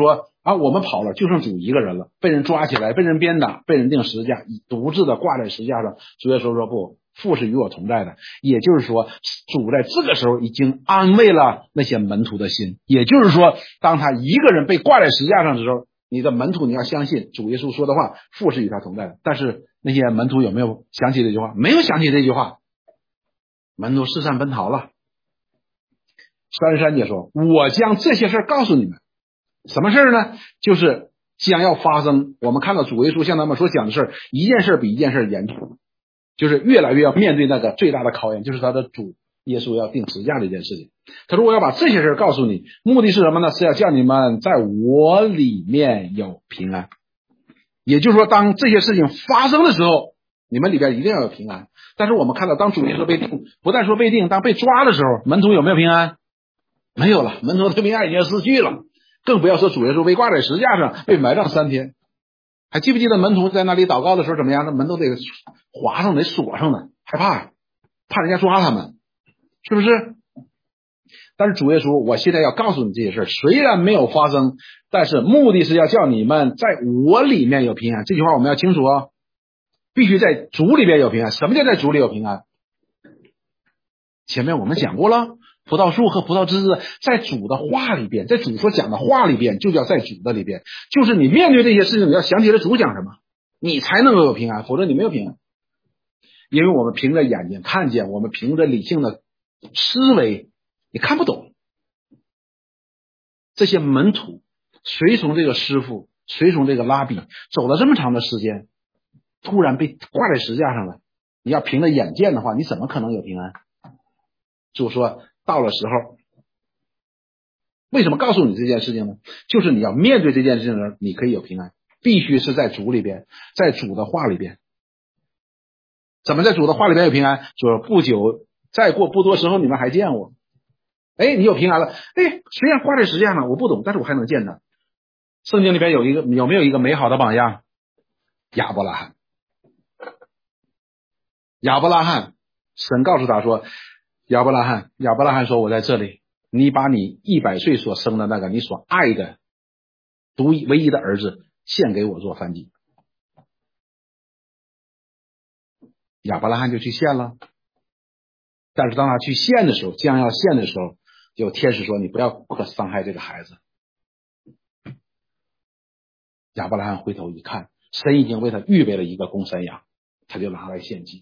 啊，我们跑了，就剩主一个人了，被人抓起来，被人鞭打，被人钉十字架，独自的挂在十字架上。主耶稣说不，父是与我同在的。也就是说，主在这个时候已经安慰了那些门徒的心。也就是说，当他一个人被挂在十字架上的时候，你的门徒你要相信主耶稣说的话，父是与他同在的。但是那些门徒有没有想起这句话？没有想起这句话，门徒四散奔逃了。三十三节说，我将这些事告诉你们。什么事儿呢？就是将要发生。我们看到主耶稣向他们所讲的事儿，一件事比一件事严重，就是越来越要面对那个最大的考验，就是他的主耶稣要钉十字架这件事情。他说我要把这些事儿告诉你，目的是什么呢？是要叫你们在我里面有平安。也就是说，当这些事情发生的时候，你们里边一定要有平安。但是我们看到，当主耶稣被定，不但说被定，当被抓的时候，门徒有没有平安？没有了，门徒的平安已经失去了。更不要说主耶稣被挂在十字架上，被埋葬三天。还记不记得门徒在那里祷告的时候怎么样？那门都得划上，得锁上呢，害怕，怕人家抓他们，是不是？但是主耶稣，我现在要告诉你这些事，虽然没有发生，但是目的是要叫你们在我里面有平安。这句话我们要清楚哦，必须在主里边有平安。什么叫在主里有平安？前面我们讲过了。葡萄树和葡萄枝子在主的话里边，在主所讲的话里边，就叫在主的里边。就是你面对这些事情，你要想起来主讲什么，你才能够有平安，否则你没有平安。因为我们凭着眼睛看见，我们凭着理性的思维，你看不懂。这些门徒随从这个师傅，随从这个拉比走了这么长的时间，突然被挂在十字架上了，你要凭着眼见的话，你怎么可能有平安？主说到了时候，为什么告诉你这件事情呢？就是你要面对这件事情的时候，你可以有平安，必须是在主里边，在主的话里边。怎么在主的话里边有平安？说不久再过不多时候，你们还见我。哎，你有平安了。哎，虽然挂在十字架上，我不懂，但是我还能见他。圣经里边有一个有没有一个美好的榜样？亚伯拉罕。亚伯拉罕，神告诉他说，亚伯拉罕，亚伯拉罕说，我在这里，你把你一百岁所生的那个你所爱的独一唯一的儿子献给我做燔祭。亚伯拉罕就去献了。但是当他去献的时候，将要献的时候，有天使说，你不要不可伤害这个孩子。亚伯拉罕回头一看，神已经为他预备了一个公山羊，他就拿来献祭。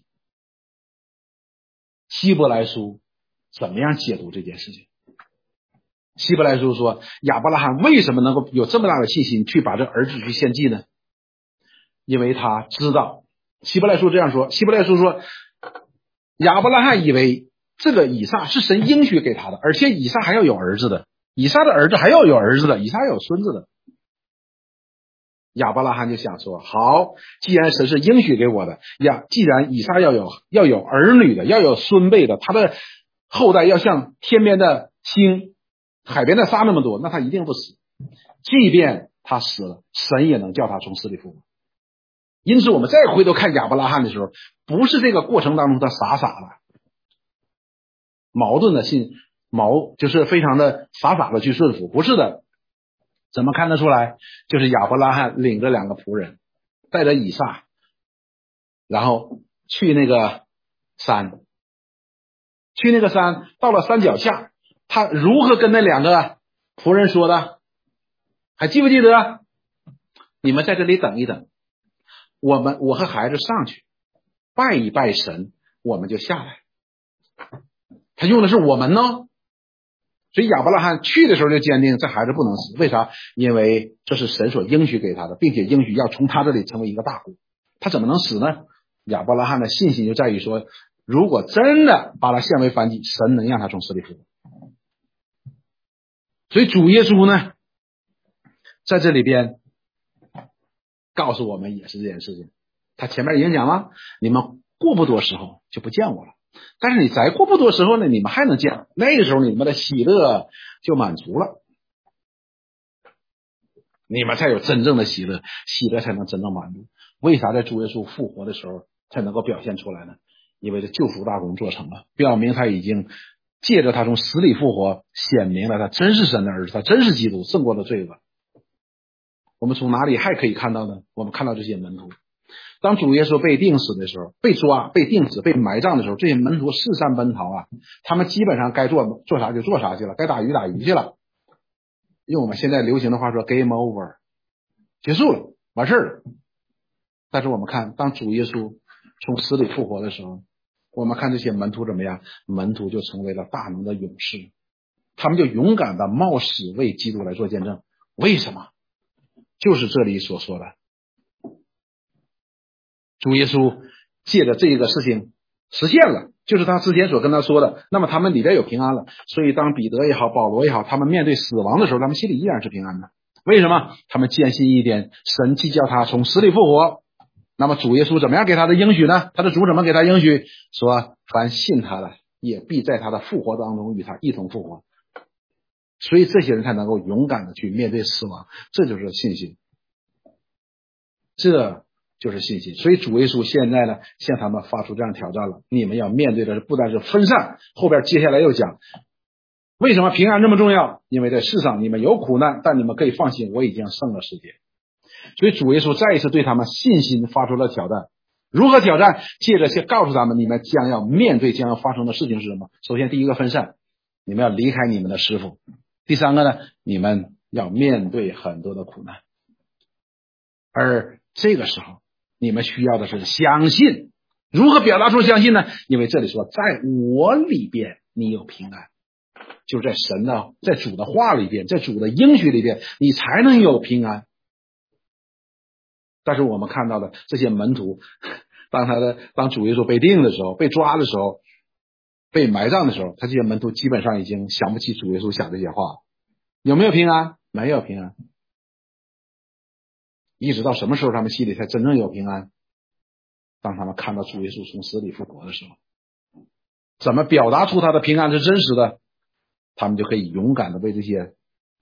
希伯来书怎么样解读这件事情？希伯来书说，亚伯拉罕为什么能够有这么大的信心去把这儿子去献祭呢？因为他知道，希伯来书这样说，希伯来书说，亚伯拉罕以为这个以撒是神应许给他的，而且以撒还要有儿子的，以撒的儿子还要有儿子的，以撒还有孙子的。亚伯拉罕就想说，好，既然神是应许给我的呀，既然以撒要有要有儿女的，要有孙辈的，他的后代要像天边的星，海边的沙那么多，那他一定不死。即便他死了，神也能叫他从死里复活。因此我们再回头看亚伯拉罕的时候，不是这个过程当中他傻傻的矛盾的信矛就是非常的傻傻的去顺服，不是的。怎么看得出来？就是亚伯拉罕领着两个仆人，带着以撒，然后去那个山，去那个山，到了山脚下，他如何跟那两个仆人说的？还记不记得？你们在这里等一等，我们我和孩子上去拜一拜神，我们就下来。他用的是我们呢。所以亚伯拉罕去的时候就坚定这孩子不能死，为啥？因为这是神所应许给他的，并且应许要从他这里成为一个大国，他怎么能死呢？亚伯拉罕的信心就在于说，如果真的把他献为燔祭，神能让他从死里复活。所以主耶稣呢，在这里边告诉我们也是这件事情。他前面已经讲了，你们过不多时候就不见我了。但是你再过不多时候呢，你们还能见，那个时候你们的喜乐就满足了，你们才有真正的喜乐，喜乐才能真正满足。为啥在主耶稣复活的时候才能够表现出来呢？因为这救赎大功做成了，表明他已经借着他从死里复活，显明了他真是神的儿子，他真是基督，胜过了罪恶。 我们从哪里还可以看到呢？我们看到这些门徒，当主耶稣被钉死的时候，被抓、被钉死、被埋葬的时候，这些门徒四散奔逃啊，他们基本上该做做啥就做啥去了，该打鱼打鱼去了。用我们现在流行的话说 ，game over， 结束了，完事儿了。但是我们看，当主耶稣从死里复活的时候，我们看这些门徒怎么样？门徒就成为了大能的勇士，他们就勇敢的冒死为基督来做见证。为什么？就是这里所说的，主耶稣借着这个事情实现了，就是他之前所跟他说的，那么他们里边有平安了。所以当彼得也好，保罗也好，他们面对死亡的时候，他们心里依然是平安的。为什么？他们坚信一点，神既叫他从死里复活，那么主耶稣怎么样给他的应许呢？他的主怎么给他应许？说凡信他的，也必在他的复活当中与他一同复活。所以这些人才能够勇敢的去面对死亡，这就是信心，这就是信心。所以主耶稣现在呢，向他们发出这样挑战了，你们要面对的不但是分散，后边接下来又讲为什么平安这么重要，因为在世上你们有苦难，但你们可以放心，我已经胜了世界。所以主耶稣再一次对他们信心发出了挑战。如何挑战？借着先告诉他们，你们将要面对将要发生的事情是什么。首先第一个分散，你们要离开你们的师傅。第三个呢，你们要面对很多的苦难。而这个时候你们需要的是相信。如何表达出相信呢？因为这里说在我里边你有平安，就是在神的在主的话里边，在主的应许里边，你才能有平安。但是我们看到的这些门徒，当他的当主耶稣被钉的时候，被抓的时候，被埋葬的时候，他这些门徒基本上已经想不起主耶稣讲这些话。有没有平安？没有平安。一直到什么时候他们心里才真正有平安？当他们看到主耶稣从死里复活的时候，怎么表达出他的平安是真实的，他们就可以勇敢的为这些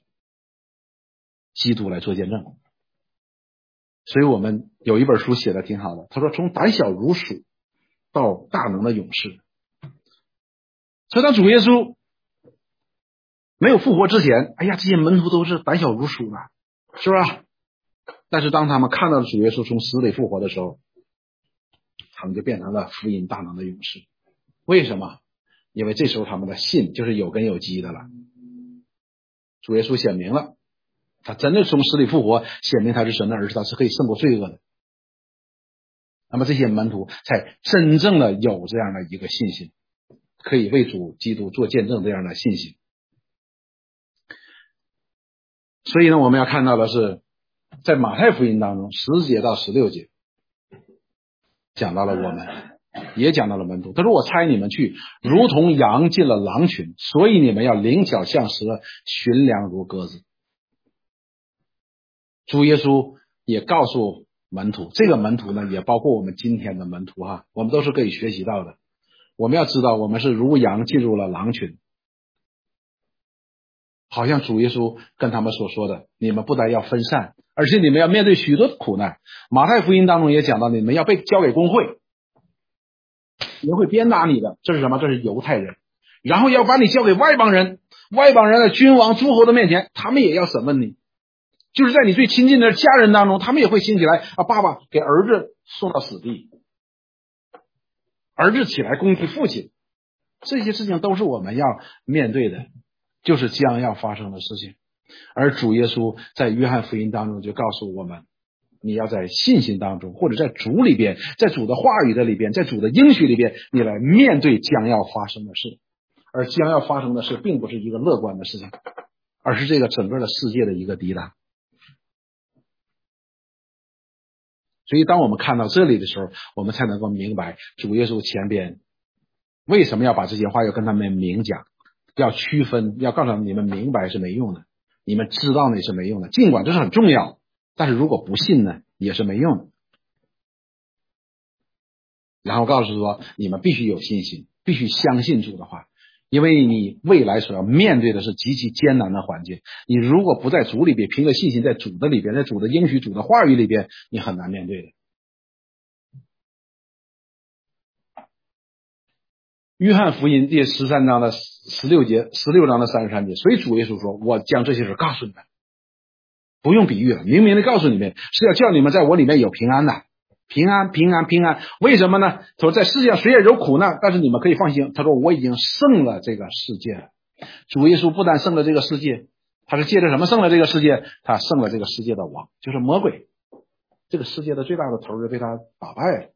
基督来做见证。所以我们有一本书写的挺好的，他说从胆小如鼠到大能的勇士。所以当主耶稣没有复活之前，哎呀，这些门徒都是胆小如鼠的，是吧？但是当他们看到主耶稣从死里复活的时候，他们就变成了福音大能的勇士。为什么？因为这时候他们的信就是有根有基的了。主耶稣显明了他真的从死里复活，显明他是神的儿子，他是可以胜过罪恶的。那么这些门徒才真正的有这样的一个信心，可以为主基督做见证这样的信心。所以呢，我们要看到的是在马太福音当中十节到十六节讲到了我们，也讲到了门徒。他说我差你们去如同羊进了狼群，所以你们要灵巧像蛇，驯良如鸽子。主耶稣也告诉门徒，这个门徒呢也包括我们今天的门徒哈，我们都是可以学习到的。我们要知道我们是如羊进入了狼群，好像主耶稣跟他们所说的，你们不但要分散，而且你们要面对许多的苦难。马太福音当中也讲到，你们要被交给公会，人会鞭打你的，这是什么？这是犹太人，然后要把你交给外邦人，外邦人的君王诸侯的面前，他们也要审问你。就是在你最亲近的家人当中，他们也会兴起来啊，爸爸给儿子送到死地，儿子起来攻击父亲，这些事情都是我们要面对的，就是将要发生的事情。而主耶稣在约翰福音当中就告诉我们，你要在信心当中，或者在主里边，在主的话语的里边，在主的应许里边，你来面对将要发生的事。而将要发生的事并不是一个乐观的事情，而是这个整个的世界的一个抵挡。所以当我们看到这里的时候，我们才能够明白主耶稣前边为什么要把这些话要跟他们明讲，要区分，要告诉他们，你们明白是没用的，你们知道那是没用的，尽管这是很重要，但是如果不信呢也是没用的。然后告诉说，你们必须有信心，必须相信主的话，因为你未来所要面对的是极其艰难的环境，你如果不在主里边，凭着信心在主的里边，在主的应许、主的话语里边，你很难面对的。约翰福音第十三章的十六节，十六章的三十三节，所以主耶稣说，我将这些事告诉你们， 不用比喻了，明明的告诉你们，是要叫你们在我里面有平安的。平安，平安，平安。为什么呢？他说在世界上虽然有苦难，但是你们可以放心。他说我已经胜了这个世界了。主耶稣不但胜了这个世界，他是借着什么胜了这个世界？他胜了这个世界的王，就是魔鬼。这个世界的最大的头就被他打败了。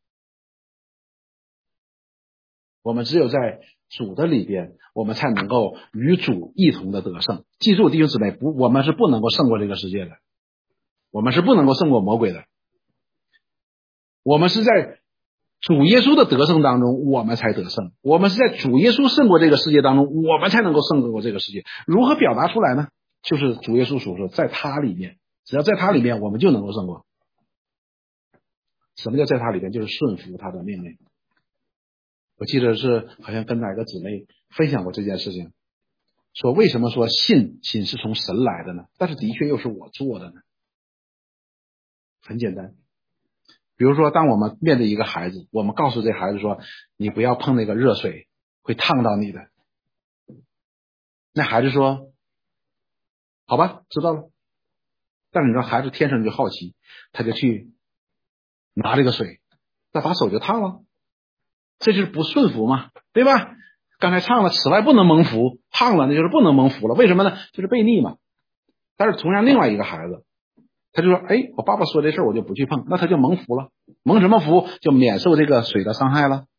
我们只有在主的里边，我们才能够与主一同的得胜。记住弟兄姊妹，不，我们是不能够胜过这个世界的，我们是不能够胜过魔鬼的。我们是在主耶稣的得胜当中，我们才得胜。我们是在主耶稣胜过这个世界当中，我们才能够胜过这个世界。如何表达出来呢？就是主耶稣所说，在他里面，只要在他里面，我们就能够胜过。什么叫在他里面？就是顺服他的命令。我记得是好像跟哪个姊妹分享过这件事情，说为什么说信心是从神来的呢？但是的确又是我做的呢？很简单，比如说当我们面对一个孩子，我们告诉这孩子说你不要碰那个热水，会烫到你的。那孩子说好吧，知道了。但是你说孩子天生就好奇，他就去拿这个水，那把手就烫了，这就是不顺服嘛，对吧？刚才唱了此外不能蒙福，烫了那就是不能蒙福了。为什么呢？就是悖逆嘛。但是同样另外一个孩子，他就说哎，我爸爸说这事儿我就不去碰，那他就蒙福了。蒙什么福？就免受这个水的伤害了。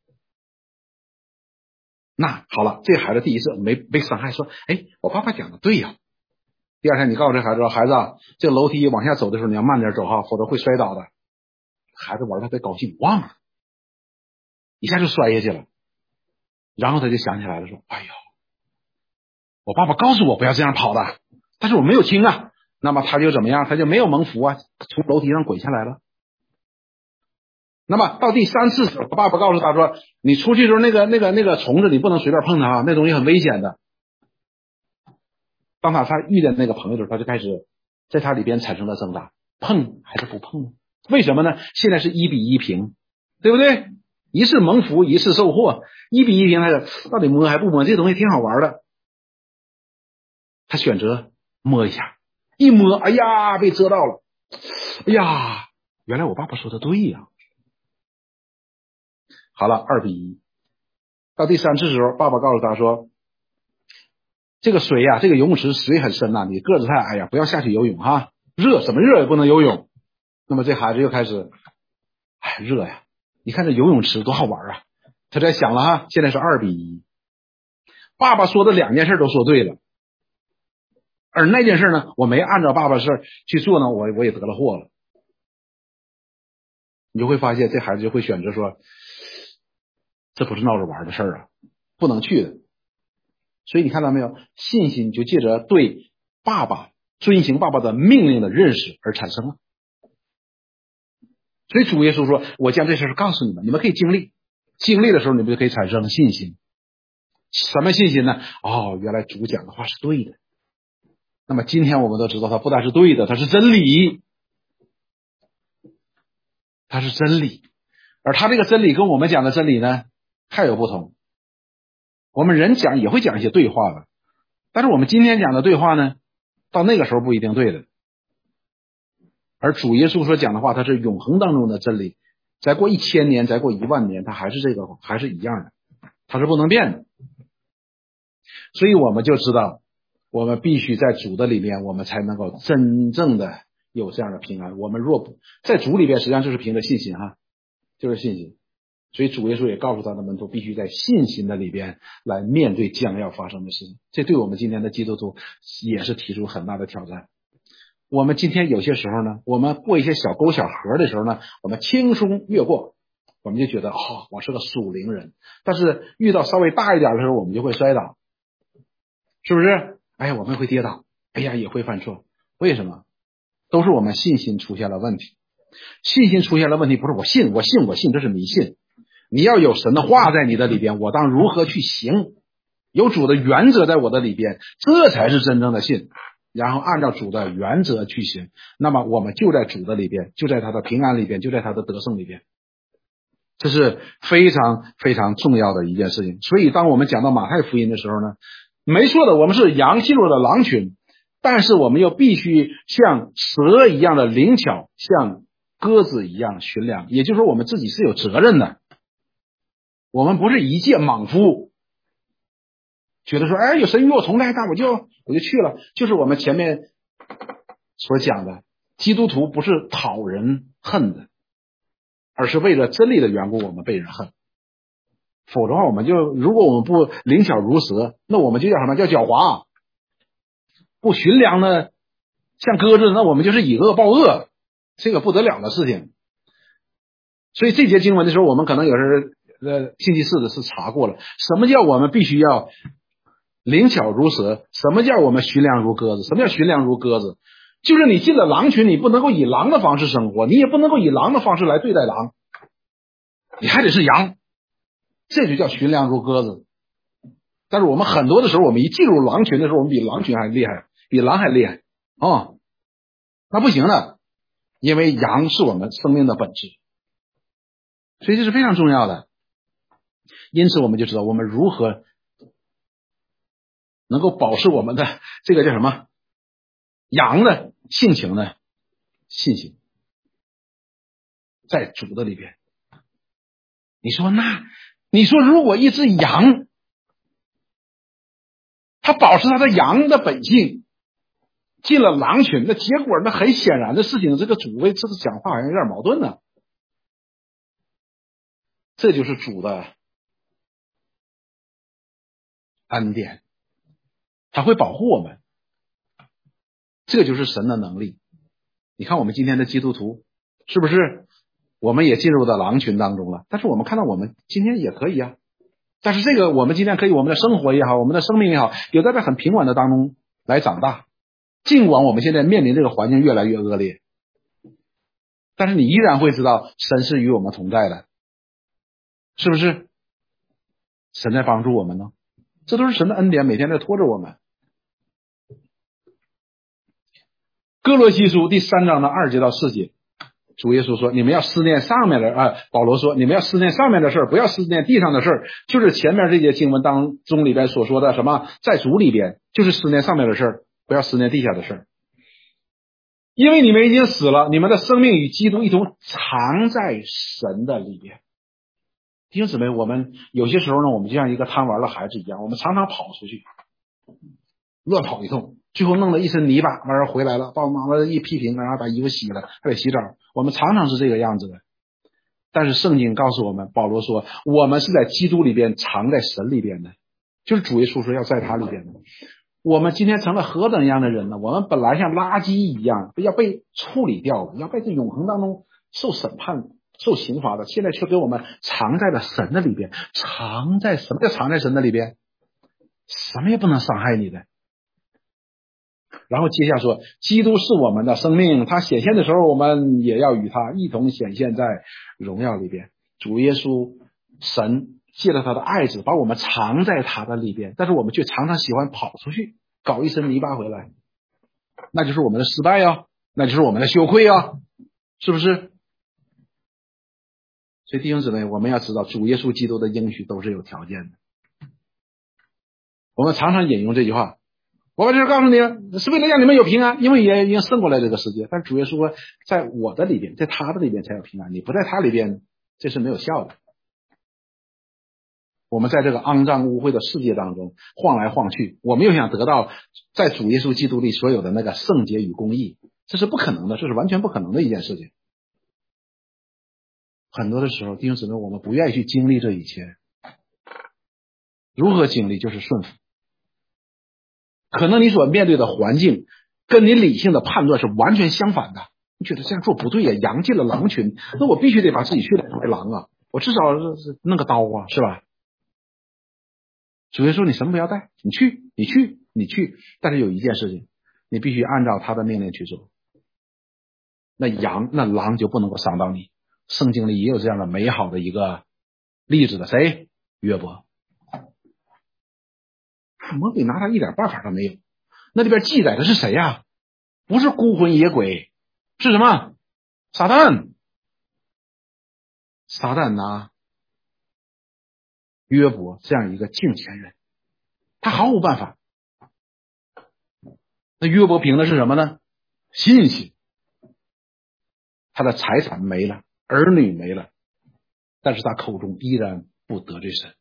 那好了，这孩子第一次没被伤害，说哎，我爸爸讲的对呀。第二天你告诉这孩子说，孩子这个楼梯往下走的时候你要慢点走哈，否则会摔倒的。孩子玩的特高兴，忘了，一下就摔下去了。然后他就想起来了，说哎呦，我爸爸告诉我不要这样跑的，但是我没有听啊。那么他就怎么样？他就没有蒙福啊，从楼梯上滚下来了。那么到第三次，我爸爸告诉他说，你出去的时候那个那个那个虫子你不能随便碰它啊，那东西很危险的。当他他遇见那个朋友的时候，他就开始在他里边产生了挣扎，碰还是不碰呢？为什么呢？现在是一比一平，对不对？一次蒙福，一次受祸，一比一平，还是到底摸还不摸？这东西挺好玩的。他选择摸一下，一摸，哎呀，被蛰到了。哎呀，原来我爸爸说的对呀。好了，二比一。到第三次的时候，爸爸告诉他说，这个水呀、啊，这个游泳池水很深呐、啊，你个子太矮呀，不要下去游泳哈，热怎么热也不能游泳。那么这孩子又开始，哎，热呀！你看这游泳池多好玩啊！他在想了哈，现在是二比一，爸爸说的两件事都说对了，而那件事呢，我没按照爸爸的事去做呢，我我也得了祸了。你就会发现，这孩子就会选择说，这不是闹着玩的事儿啊，不能去的。所以你看到没有，信心就借着对爸爸遵行爸爸的命令的认识而产生了。所以主耶稣说，我将这事儿告诉你们，你们可以经历，经历的时候你们就可以产生信心。什么信心呢？哦，原来主讲的话是对的。那么今天我们都知道，它不但是对的，它是真理，它是真理。而他这个真理跟我们讲的真理呢，还有不同。我们人讲也会讲一些对话的，但是我们今天讲的对话呢，到那个时候不一定对的。而主耶稣所讲的话，它是永恒当中的真理，再过一千年，再过一万年，它还是这个，还是一样的，它是不能变的。所以我们就知道，我们必须在主的里面，我们才能够真正的有这样的平安。我们若不在主里边，实际上就是凭着信心哈，就是信心。所以主耶稣也告诉他的门徒，必须在信心的里边来面对将要发生的事情。这对我们今天的基督徒也是提出很大的挑战。我们今天有些时候呢，我们过一些小沟小河的时候呢，我们轻松越过，我们就觉得哦，我是个属灵人。但是遇到稍微大一点的时候，我们就会摔倒，是不是？哎呀，我们会跌倒，哎呀，也会犯错。为什么？都是我们信心出现了问题。信心出现了问题，不是我信我信我信，这是迷信。你要有神的话在你的里边，我当如何去行？有主的原则在我的里边，这才是真正的信。然后按照主的原则去行，那么我们就在主的里边，就在他的平安里边，就在他的得胜里边。这是非常非常重要的一件事情。所以当我们讲到马太福音的时候呢，没错的，我们是羊进入了狼群， 但是我们又必须像蛇一样的灵巧，像鸽子一样驯良，也就是说我们自己是有责任的。我们不是一介莽夫，觉得说哎有神与我同在，那我就我就去了。就是我们前面所讲的，基督徒不是讨人恨的，而是为了真理的缘故我们被人恨。否则的话，我们就如果我们不灵巧如蛇，那我们就叫什么？叫狡猾。不驯良呢，像鸽子，那我们就是以恶报恶，这个不得了的事情。所以这节经文的时候，我们可能有时呃星期四的是查过了，什么叫我们必须要灵巧如蛇？什么叫我们驯良如鸽子？什么叫驯良如鸽子？就是你进了狼群，你不能够以狼的方式生活，你也不能够以狼的方式来对待狼，你还得是羊，这就叫驯良如鸽子。但是我们很多的时候，我们一进入狼群的时候，我们比狼群还厉害，比狼还厉害哦，那不行的，因为羊是我们生命的本质，所以这是非常重要的。因此我们就知道我们如何能够保持我们的这个叫什么羊的性情呢？信心在主的里边。你说那你说如果一只羊它保持它的羊的本性进了狼群，那结果那很显然的事情，这个主为这个讲话好像有点矛盾呢。这就是主的恩典，他会保护我们，这就是神的能力。你看我们今天的基督徒是不是我们也进入到狼群当中了？但是我们看到我们今天也可以啊，但是这个我们今天可以我们的生活也好，我们的生命也好，有在这很平稳的当中来长大，尽管我们现在面临这个环境越来越恶劣，但是你依然会知道神是与我们同在的，是不是？神在帮助我们呢，这都是神的恩典，每天在拖着我们。哥罗西书第三章的二节到四节，主耶稣说你们要思念上面的啊，保罗说你们要思念上面的事儿，不要思念地上的事儿，就是前面这节经文当中里边所说的什么在主里边，就是思念上面的事儿，不要思念地下的事儿。因为你们已经死了，你们的生命与基督一同藏在神的里边。弟兄姊妹，我们有些时候呢，我们就像一个贪玩的孩子一样，我们常常跑出去乱跑一通，最后弄了一身泥巴，完了回来了，爸爸妈妈一批评，然后把衣服洗了，还得洗澡。我们常常是这个样子的。但是圣经告诉我们，保罗说我们是在基督里边藏在神里边的，就是主耶稣说要在他里边的。我们今天成了何等样的人呢？我们本来像垃圾一样要被处理掉了，要被这永恒当中受审判受刑罚的，现在却给我们藏在了神的里边。藏在什么叫藏在神的里边？什么也不能伤害你的。然后接下说基督是我们的生命，他显现的时候我们也要与他一同显现在荣耀里边。主耶稣神借着他的爱子把我们藏在他的里边，但是我们却常常喜欢跑出去搞一身泥巴回来，那就是我们的失败啊，那就是我们的羞愧啊，是不是？所以弟兄姊妹，我们要知道主耶稣基督的应许都是有条件的。我们常常引用这句话，我就是告诉你是为了让你们有平安，因为也已经胜过来这个世界。但是主耶稣说在我的里边，在他的里边才有平安，你不在他里边这是没有效的。我们在这个肮脏污秽的世界当中晃来晃去，我们又想得到在主耶稣基督里所有的那个圣洁与公义，这是不可能的，这是完全不可能的一件事情。很多的时候弟兄姊妹，我们不愿意去经历这一切。如何经历？就是顺服。可能你所面对的环境跟你理性的判断是完全相反的，你觉得这样做不对呀，羊进了狼群，那我必须得把自己训练成为狼啊，我至少弄个刀啊，是吧？主耶稣你什么不要带，你去你去你去，但是有一件事情你必须按照他的命令去做，那羊那狼就不能够伤到你。圣经里也有这样的美好的一个例子的，谁？约伯。魔鬼拿他一点办法都没有。那里边记载的是谁呀、啊？不是孤魂野鬼，是什么？撒旦。撒旦拿约伯这样一个敬虔人，他毫无办法。 那约伯凭的是什么呢？信心。他的财产没了，儿女没了，但是他口中依然不得罪神。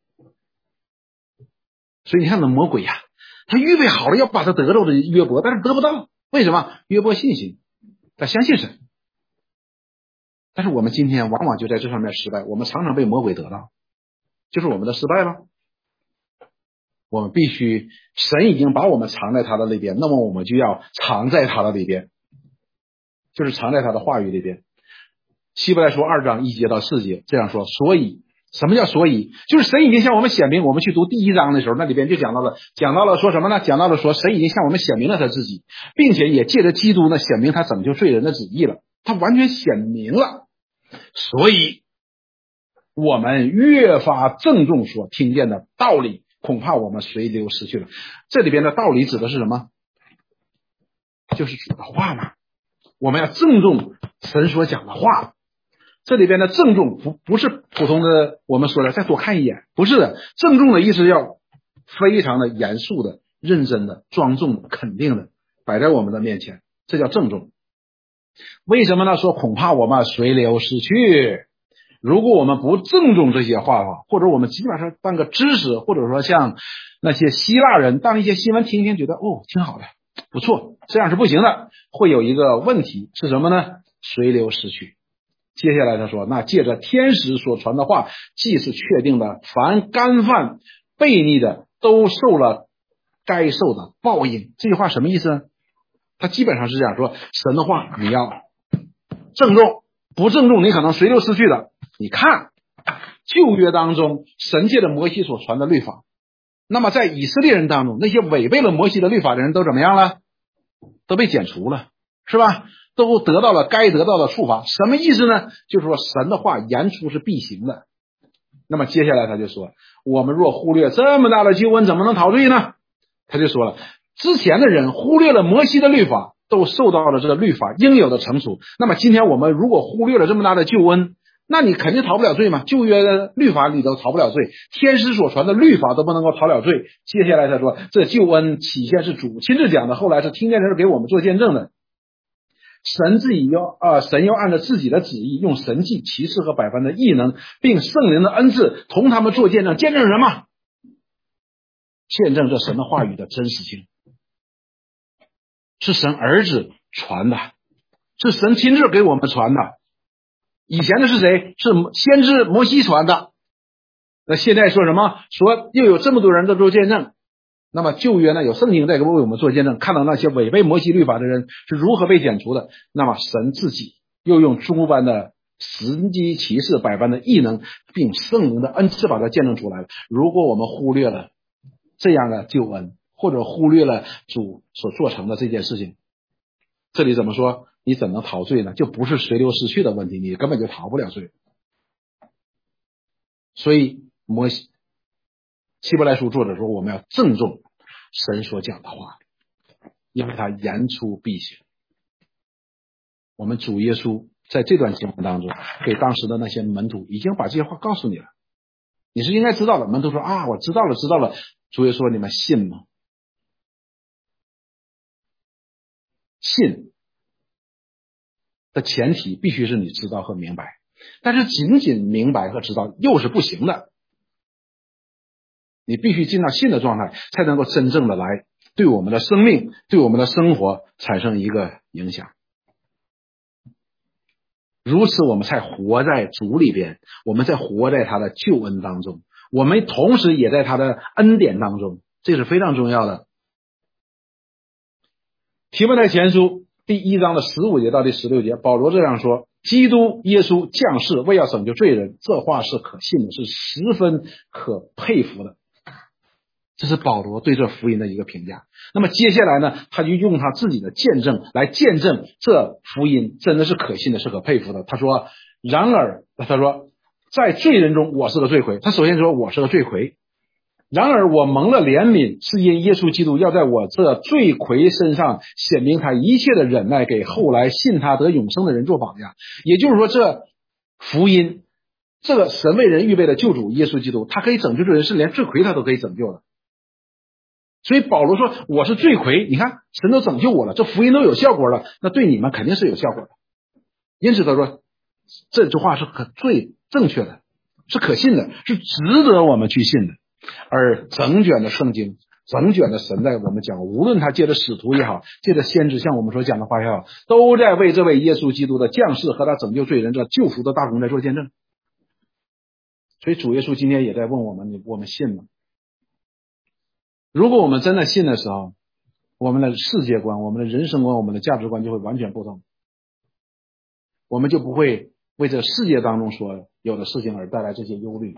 所以你看那魔鬼呀、啊，他预备好了要把他得着的约伯，但是得不到。为什么？约伯信心，他相信神。但是我们今天往往就在这上面失败，我们常常被魔鬼得到，就是我们的失败了。我们必须，神已经把我们藏在他的里边，那么我们就要藏在他的里边，就是藏在他的话语里边。希伯来书二章一节到四节这样说，所以什么叫所以？就是神已经向我们显明，我们去读第一章的时候，那里边就讲到了，讲到了说什么呢？讲到了说神已经向我们显明了他自己，并且也借着基督呢显明他拯救罪人的旨意了，他完全显明了。所以我们越发郑重所听见的道理，恐怕我们随流失去了。这里边的道理指的是什么？就是主的话嘛。我们要郑重神所讲的话。这里边的郑重不不是普通的我们说的再多看一眼，不是的。郑重的意思要非常的严肃的、认真的、庄重的、肯定的摆在我们的面前，这叫郑重。为什么呢？说恐怕我们随流失去。如果我们不郑重这些话的话，或者我们基本上当个知识，或者说像那些希腊人当一些新闻听一听，觉得哦挺好的，不错，这样是不行的。会有一个问题是什么呢？随流失去。接下来他说，那借着天使所传的话，既是确定的，凡干犯悖逆的都受了该受的报应。这句话什么意思呢？他基本上是这样说，神的话你要郑重，不郑重你可能随流失去的。你看旧约当中神借着摩西所传的律法，那么在以色列人当中，那些违背了摩西的律法的人都怎么样了？都被剪除了，是吧？都得到了该得到的处罚。什么意思呢？就是说神的话言出是必行的。那么接下来他就说，我们若忽略这么大的救恩，怎么能逃罪呢？他就说了，之前的人忽略了摩西的律法，都受到了这个律法应有的惩处。那么今天我们如果忽略了这么大的救恩，那你肯定逃不了罪嘛。旧约的律法里头逃不了罪，天使所传的律法都不能够逃了罪。接下来他说，这救恩起先是主亲自讲的，后来是听见人给我们做见证的。神自己要啊、呃，神要按照自己的旨意，用神迹、奇事和百般的异能，并圣灵的恩赐，同他们做见证。见证什么？见证这神的话语的真实性，是神儿子传的，是神亲自给我们传的。以前的是谁？是先知摩西传的。那现在说什么？说又有这么多人在做见证。那么旧约呢，有圣经在为我们做见证，看到那些违背摩西律法的人是如何被剪除的。那么神自己又用诸般的神迹奇事、百般的异能，并圣灵的恩赐把它见证出来了。如果我们忽略了这样的救恩，或者忽略了主所做成的这件事情，这里怎么说？你怎能逃罪呢？就不是随流失去的问题，你根本就逃不了罪。所以摩西希伯来书作者说，我们要郑重神所讲的话，因为他言出必行。我们主耶稣在这段经文当中给当时的那些门徒已经把这些话告诉你了，你是应该知道的。门徒说啊，我知道了知道了。主耶稣说，你们信吗？信的前提必须是你知道和明白，但是仅仅明白和知道又是不行的。你必须进到信的状态，才能够真正的来对我们的生命、对我们的生活产生一个影响。如此我们才活在主里边，我们在活在他的救恩当中，我们同时也在他的恩典当中，这是非常重要的。提摩太前书第一章的十五节到第十六节，保罗这样说，基督耶稣降世为要拯救罪人，这话是可信的，是十分可佩服的。这是保罗对这福音的一个评价。那么接下来呢，他就用他自己的见证来见证这福音真的是可信的，是可佩服的。他说，然而他说在罪人中我是个罪魁。他首先说我是个罪魁，然而我蒙了怜悯，是因耶稣基督要在我这罪魁身上显明他一切的忍耐，给后来信他得永生的人做榜样。也就是说，这福音，这个神为人预备的救主耶稣基督，他可以拯救这人，是连罪魁他都可以拯救的。 所以保罗说我是罪魁，你看神都拯救我了，这福音都有效果了，那对你们肯定是有效果的。因此他说这句话是可最正确的，是可信的，是值得我们去信的。而整卷的圣经，整卷的神在我们讲，无论他借着使徒也好，借着先知像我们所讲的话也好，都在为这位耶稣基督的降世和他拯救罪人这救赎的大功在做见证。所以主耶稣今天也在问我们，我们信吗？如果我们真的信的时候，我们的世界观、我们的人生观、我们的价值观就会完全不同，我们就不会为这世界当中所有的事情而带来这些忧虑。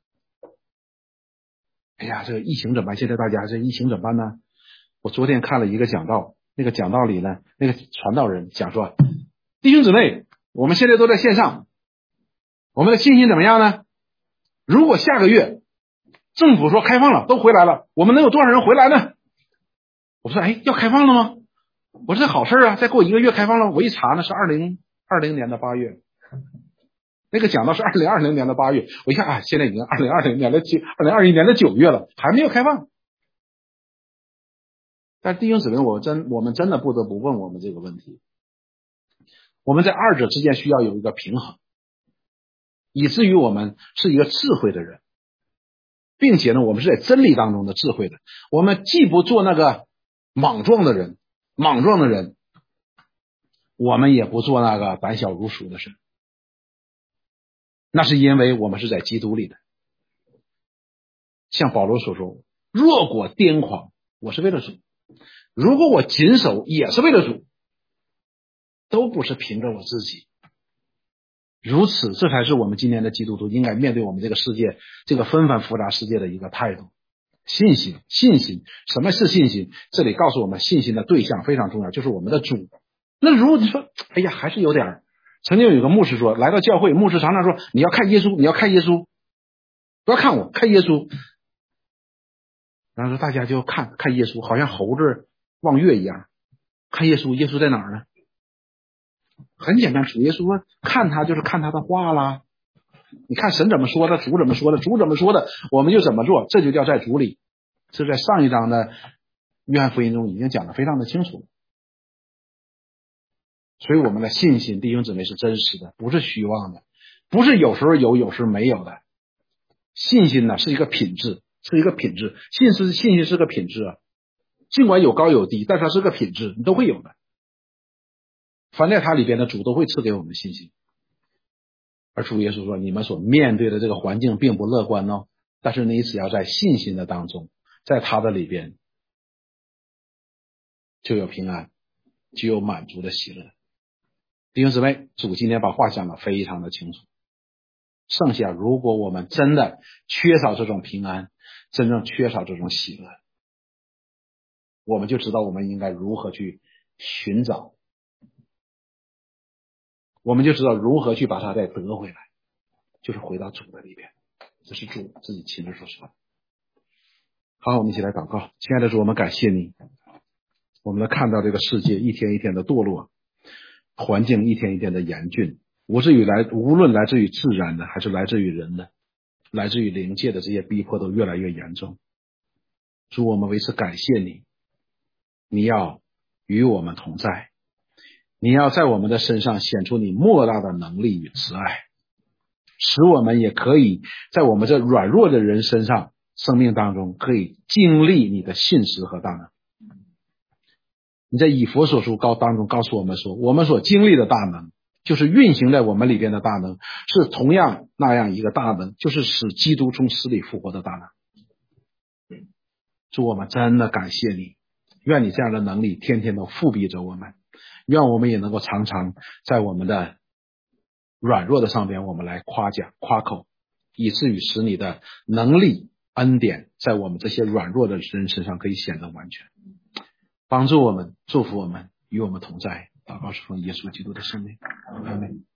哎呀，这个疫情怎么办？现在大家这疫情怎么办呢？我昨天看了一个讲道，那个讲道里呢，那个传道人讲说，弟兄姊妹，我们现在都在线上，我们的信心怎么样呢？如果下个月政府说开放了，都回来了，我们能有多少人回来呢？我说，哎，要开放了吗？我说这好事啊，再过一个月开放了。我一查呢，是二零二零年的八月，那个讲到是二零二零年的八月，我一看啊，现在已经二零二零年的九，二零二一年的九月了，还没有开放。但弟兄姊妹，我真我们真的不得不问我们这个问题，我们在二者之间需要有一个平衡，以至于我们是一个智慧的人，并且呢，我们是在真理当中的智慧的。我们既不做那个莽撞的人，莽撞的人，我们也不做那个胆小如鼠的人。那是因为我们是在基督里的。像保罗所说，若果癫狂，我是为了主；如果我谨守，也是为了主，都不是凭着我自己。如此，这才是我们今天的基督徒应该面对我们这个世界，这个纷繁复杂世界的一个态度。信心，信心，什么是信心？这里告诉我们，信心的对象非常重要，就是我们的主。那如果你说，哎呀，还是有点，曾经有个牧师说，来到教会，牧师常常说，你要看耶稣，你要看耶稣，不要看我，看耶稣。然后说大家就看看耶稣，好像猴子望月一样，看耶稣，耶稣在哪儿呢？很简单，主耶稣说看他就是看他的话啦。你看神怎么说的，主怎么说的，主怎么说的，我们就怎么做，这就叫在主里。这在上一章的约翰福音中已经讲得非常的清楚。所以我们的信心，弟兄姊妹，是真实的，不是虚妄的，不是有时候有有时候没有的。信心呢是一个品质，是一个品质，信是信心是个品质啊，尽管有高有低，但是它是个品质，你都会有的。凡在它里边的主都会赐给我们信心。而主耶稣说，你们所面对的这个环境并不乐观哦，但是你只要在信心的当中，在他的里边就有平安，就有满足的喜乐。弟兄姊妹，主今天把话讲得非常的清楚。剩下如果我们真的缺少这种平安，真正缺少这种喜乐，我们就知道我们应该如何去寻找，我们就知道如何去把它再得回来，就是回到主的里边。这是主自己亲自所说的。好，我们一起来祷告。亲爱的主，我们感谢你，我们能看到这个世界一天一天的堕落，环境一天一天的严峻，无至于来无论来自于自然的还是来自于人的，来自于灵界的这些逼迫都越来越严重。主，我们为此感谢你，你要与我们同在，你要在我们的身上显出你莫大的能力与慈爱，使我们也可以在我们这软弱的人身上生命当中可以经历你的信实和大能。你在以弗所书告当中告诉我们说，我们所经历的大能就是运行在我们里边的大能，是同样那样一个大能，就是使基督从死里复活的大能。主，我们真的感谢你，愿你这样的能力天天都复庇着我们，愿我们也能够常常在我们的软弱的上边我们来夸奖夸口，以至于使你的能力恩典在我们这些软弱的人身上可以显得完全。帮助我们，祝福我们，与我们同在。祷告是奉耶稣基督的圣名，阿们。